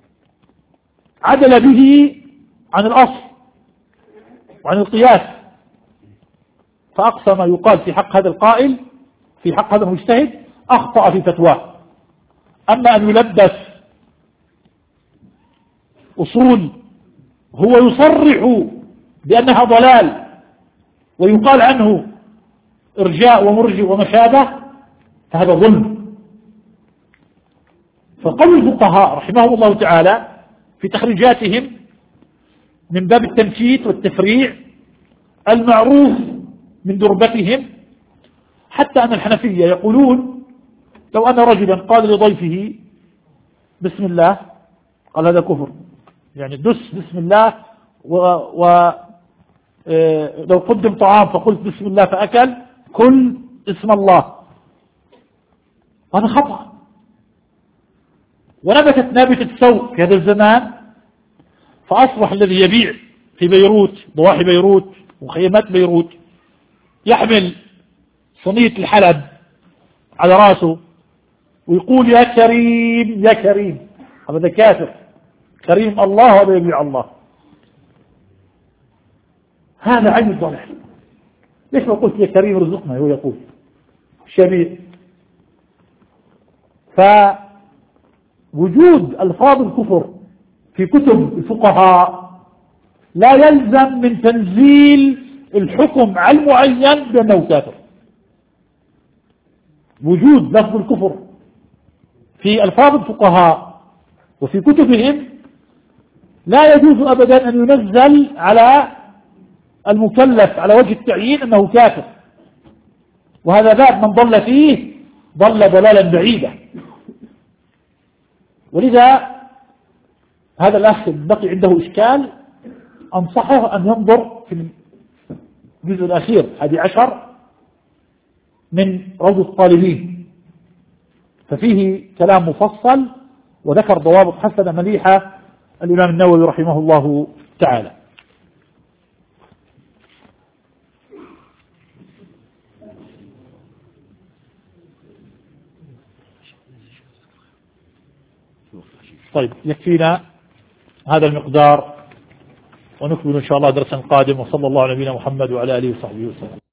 عدل به عن الأصل وعن القياس، فأقصى ما يقال في حق هذا القائل في حق هذا المجتهد أخطأ في فتواه. أما أن يلبس أصول هو يصرح بأنها ضلال ويقال عنه إرجاء ومرجئ وما شابه، فهذا ظلم. فقول الفقهاء رحمهم الله تعالى في تخريجاتهم من باب التنكيت والتفريع المعروف من دربتهم، حتى أن الحنفية يقولون لو أن رجلا قال لضيفه بسم الله قال هذا كفر، يعني دس بسم الله، ولو و قدم طعام فقلت بسم الله فأكل كل اسم الله، هذا خطأ. ونبتت نابتة السوق في هذا الزمان، فأصبح الذي يبيع في بيروت ضواحي بيروت وخيمات بيروت يحمل صينية الحلب على راسه ويقول يا كريم يا كريم، هذا كافر، كريم الله ولا يبيع الله، هذا عين الضلال. ليش ما قلت يا كريم رزقنا؟ هو يقول شبيه. فوجود ألفاظ الكفر في كتب الفقهاء لا يلزم من تنزيل الحكم على المعين بأنه كافر. وجود لفظ الكفر في ألفاظ الفقهاء وفي كتبهم لا يجوز أبدا أن ينزل على المكلف على وجه التعيين أنه كافر، وهذا باب من ضل فيه ضل ضلالا بعيدا. ولذا هذا الأخ بقي عنده إشكال، أنصحه أن ينظر في الجزء الأخير الحادي عشر من روض الطالبين، ففيه كلام مفصل وذكر ضوابط حسنة مليحة الإمام النووي رحمه الله تعالى. طيب يكفينا هذا المقدار، ونكمل إن شاء الله درسا قادم، وصلى الله على نبينا محمد وعلى آله وصحبه وسلم.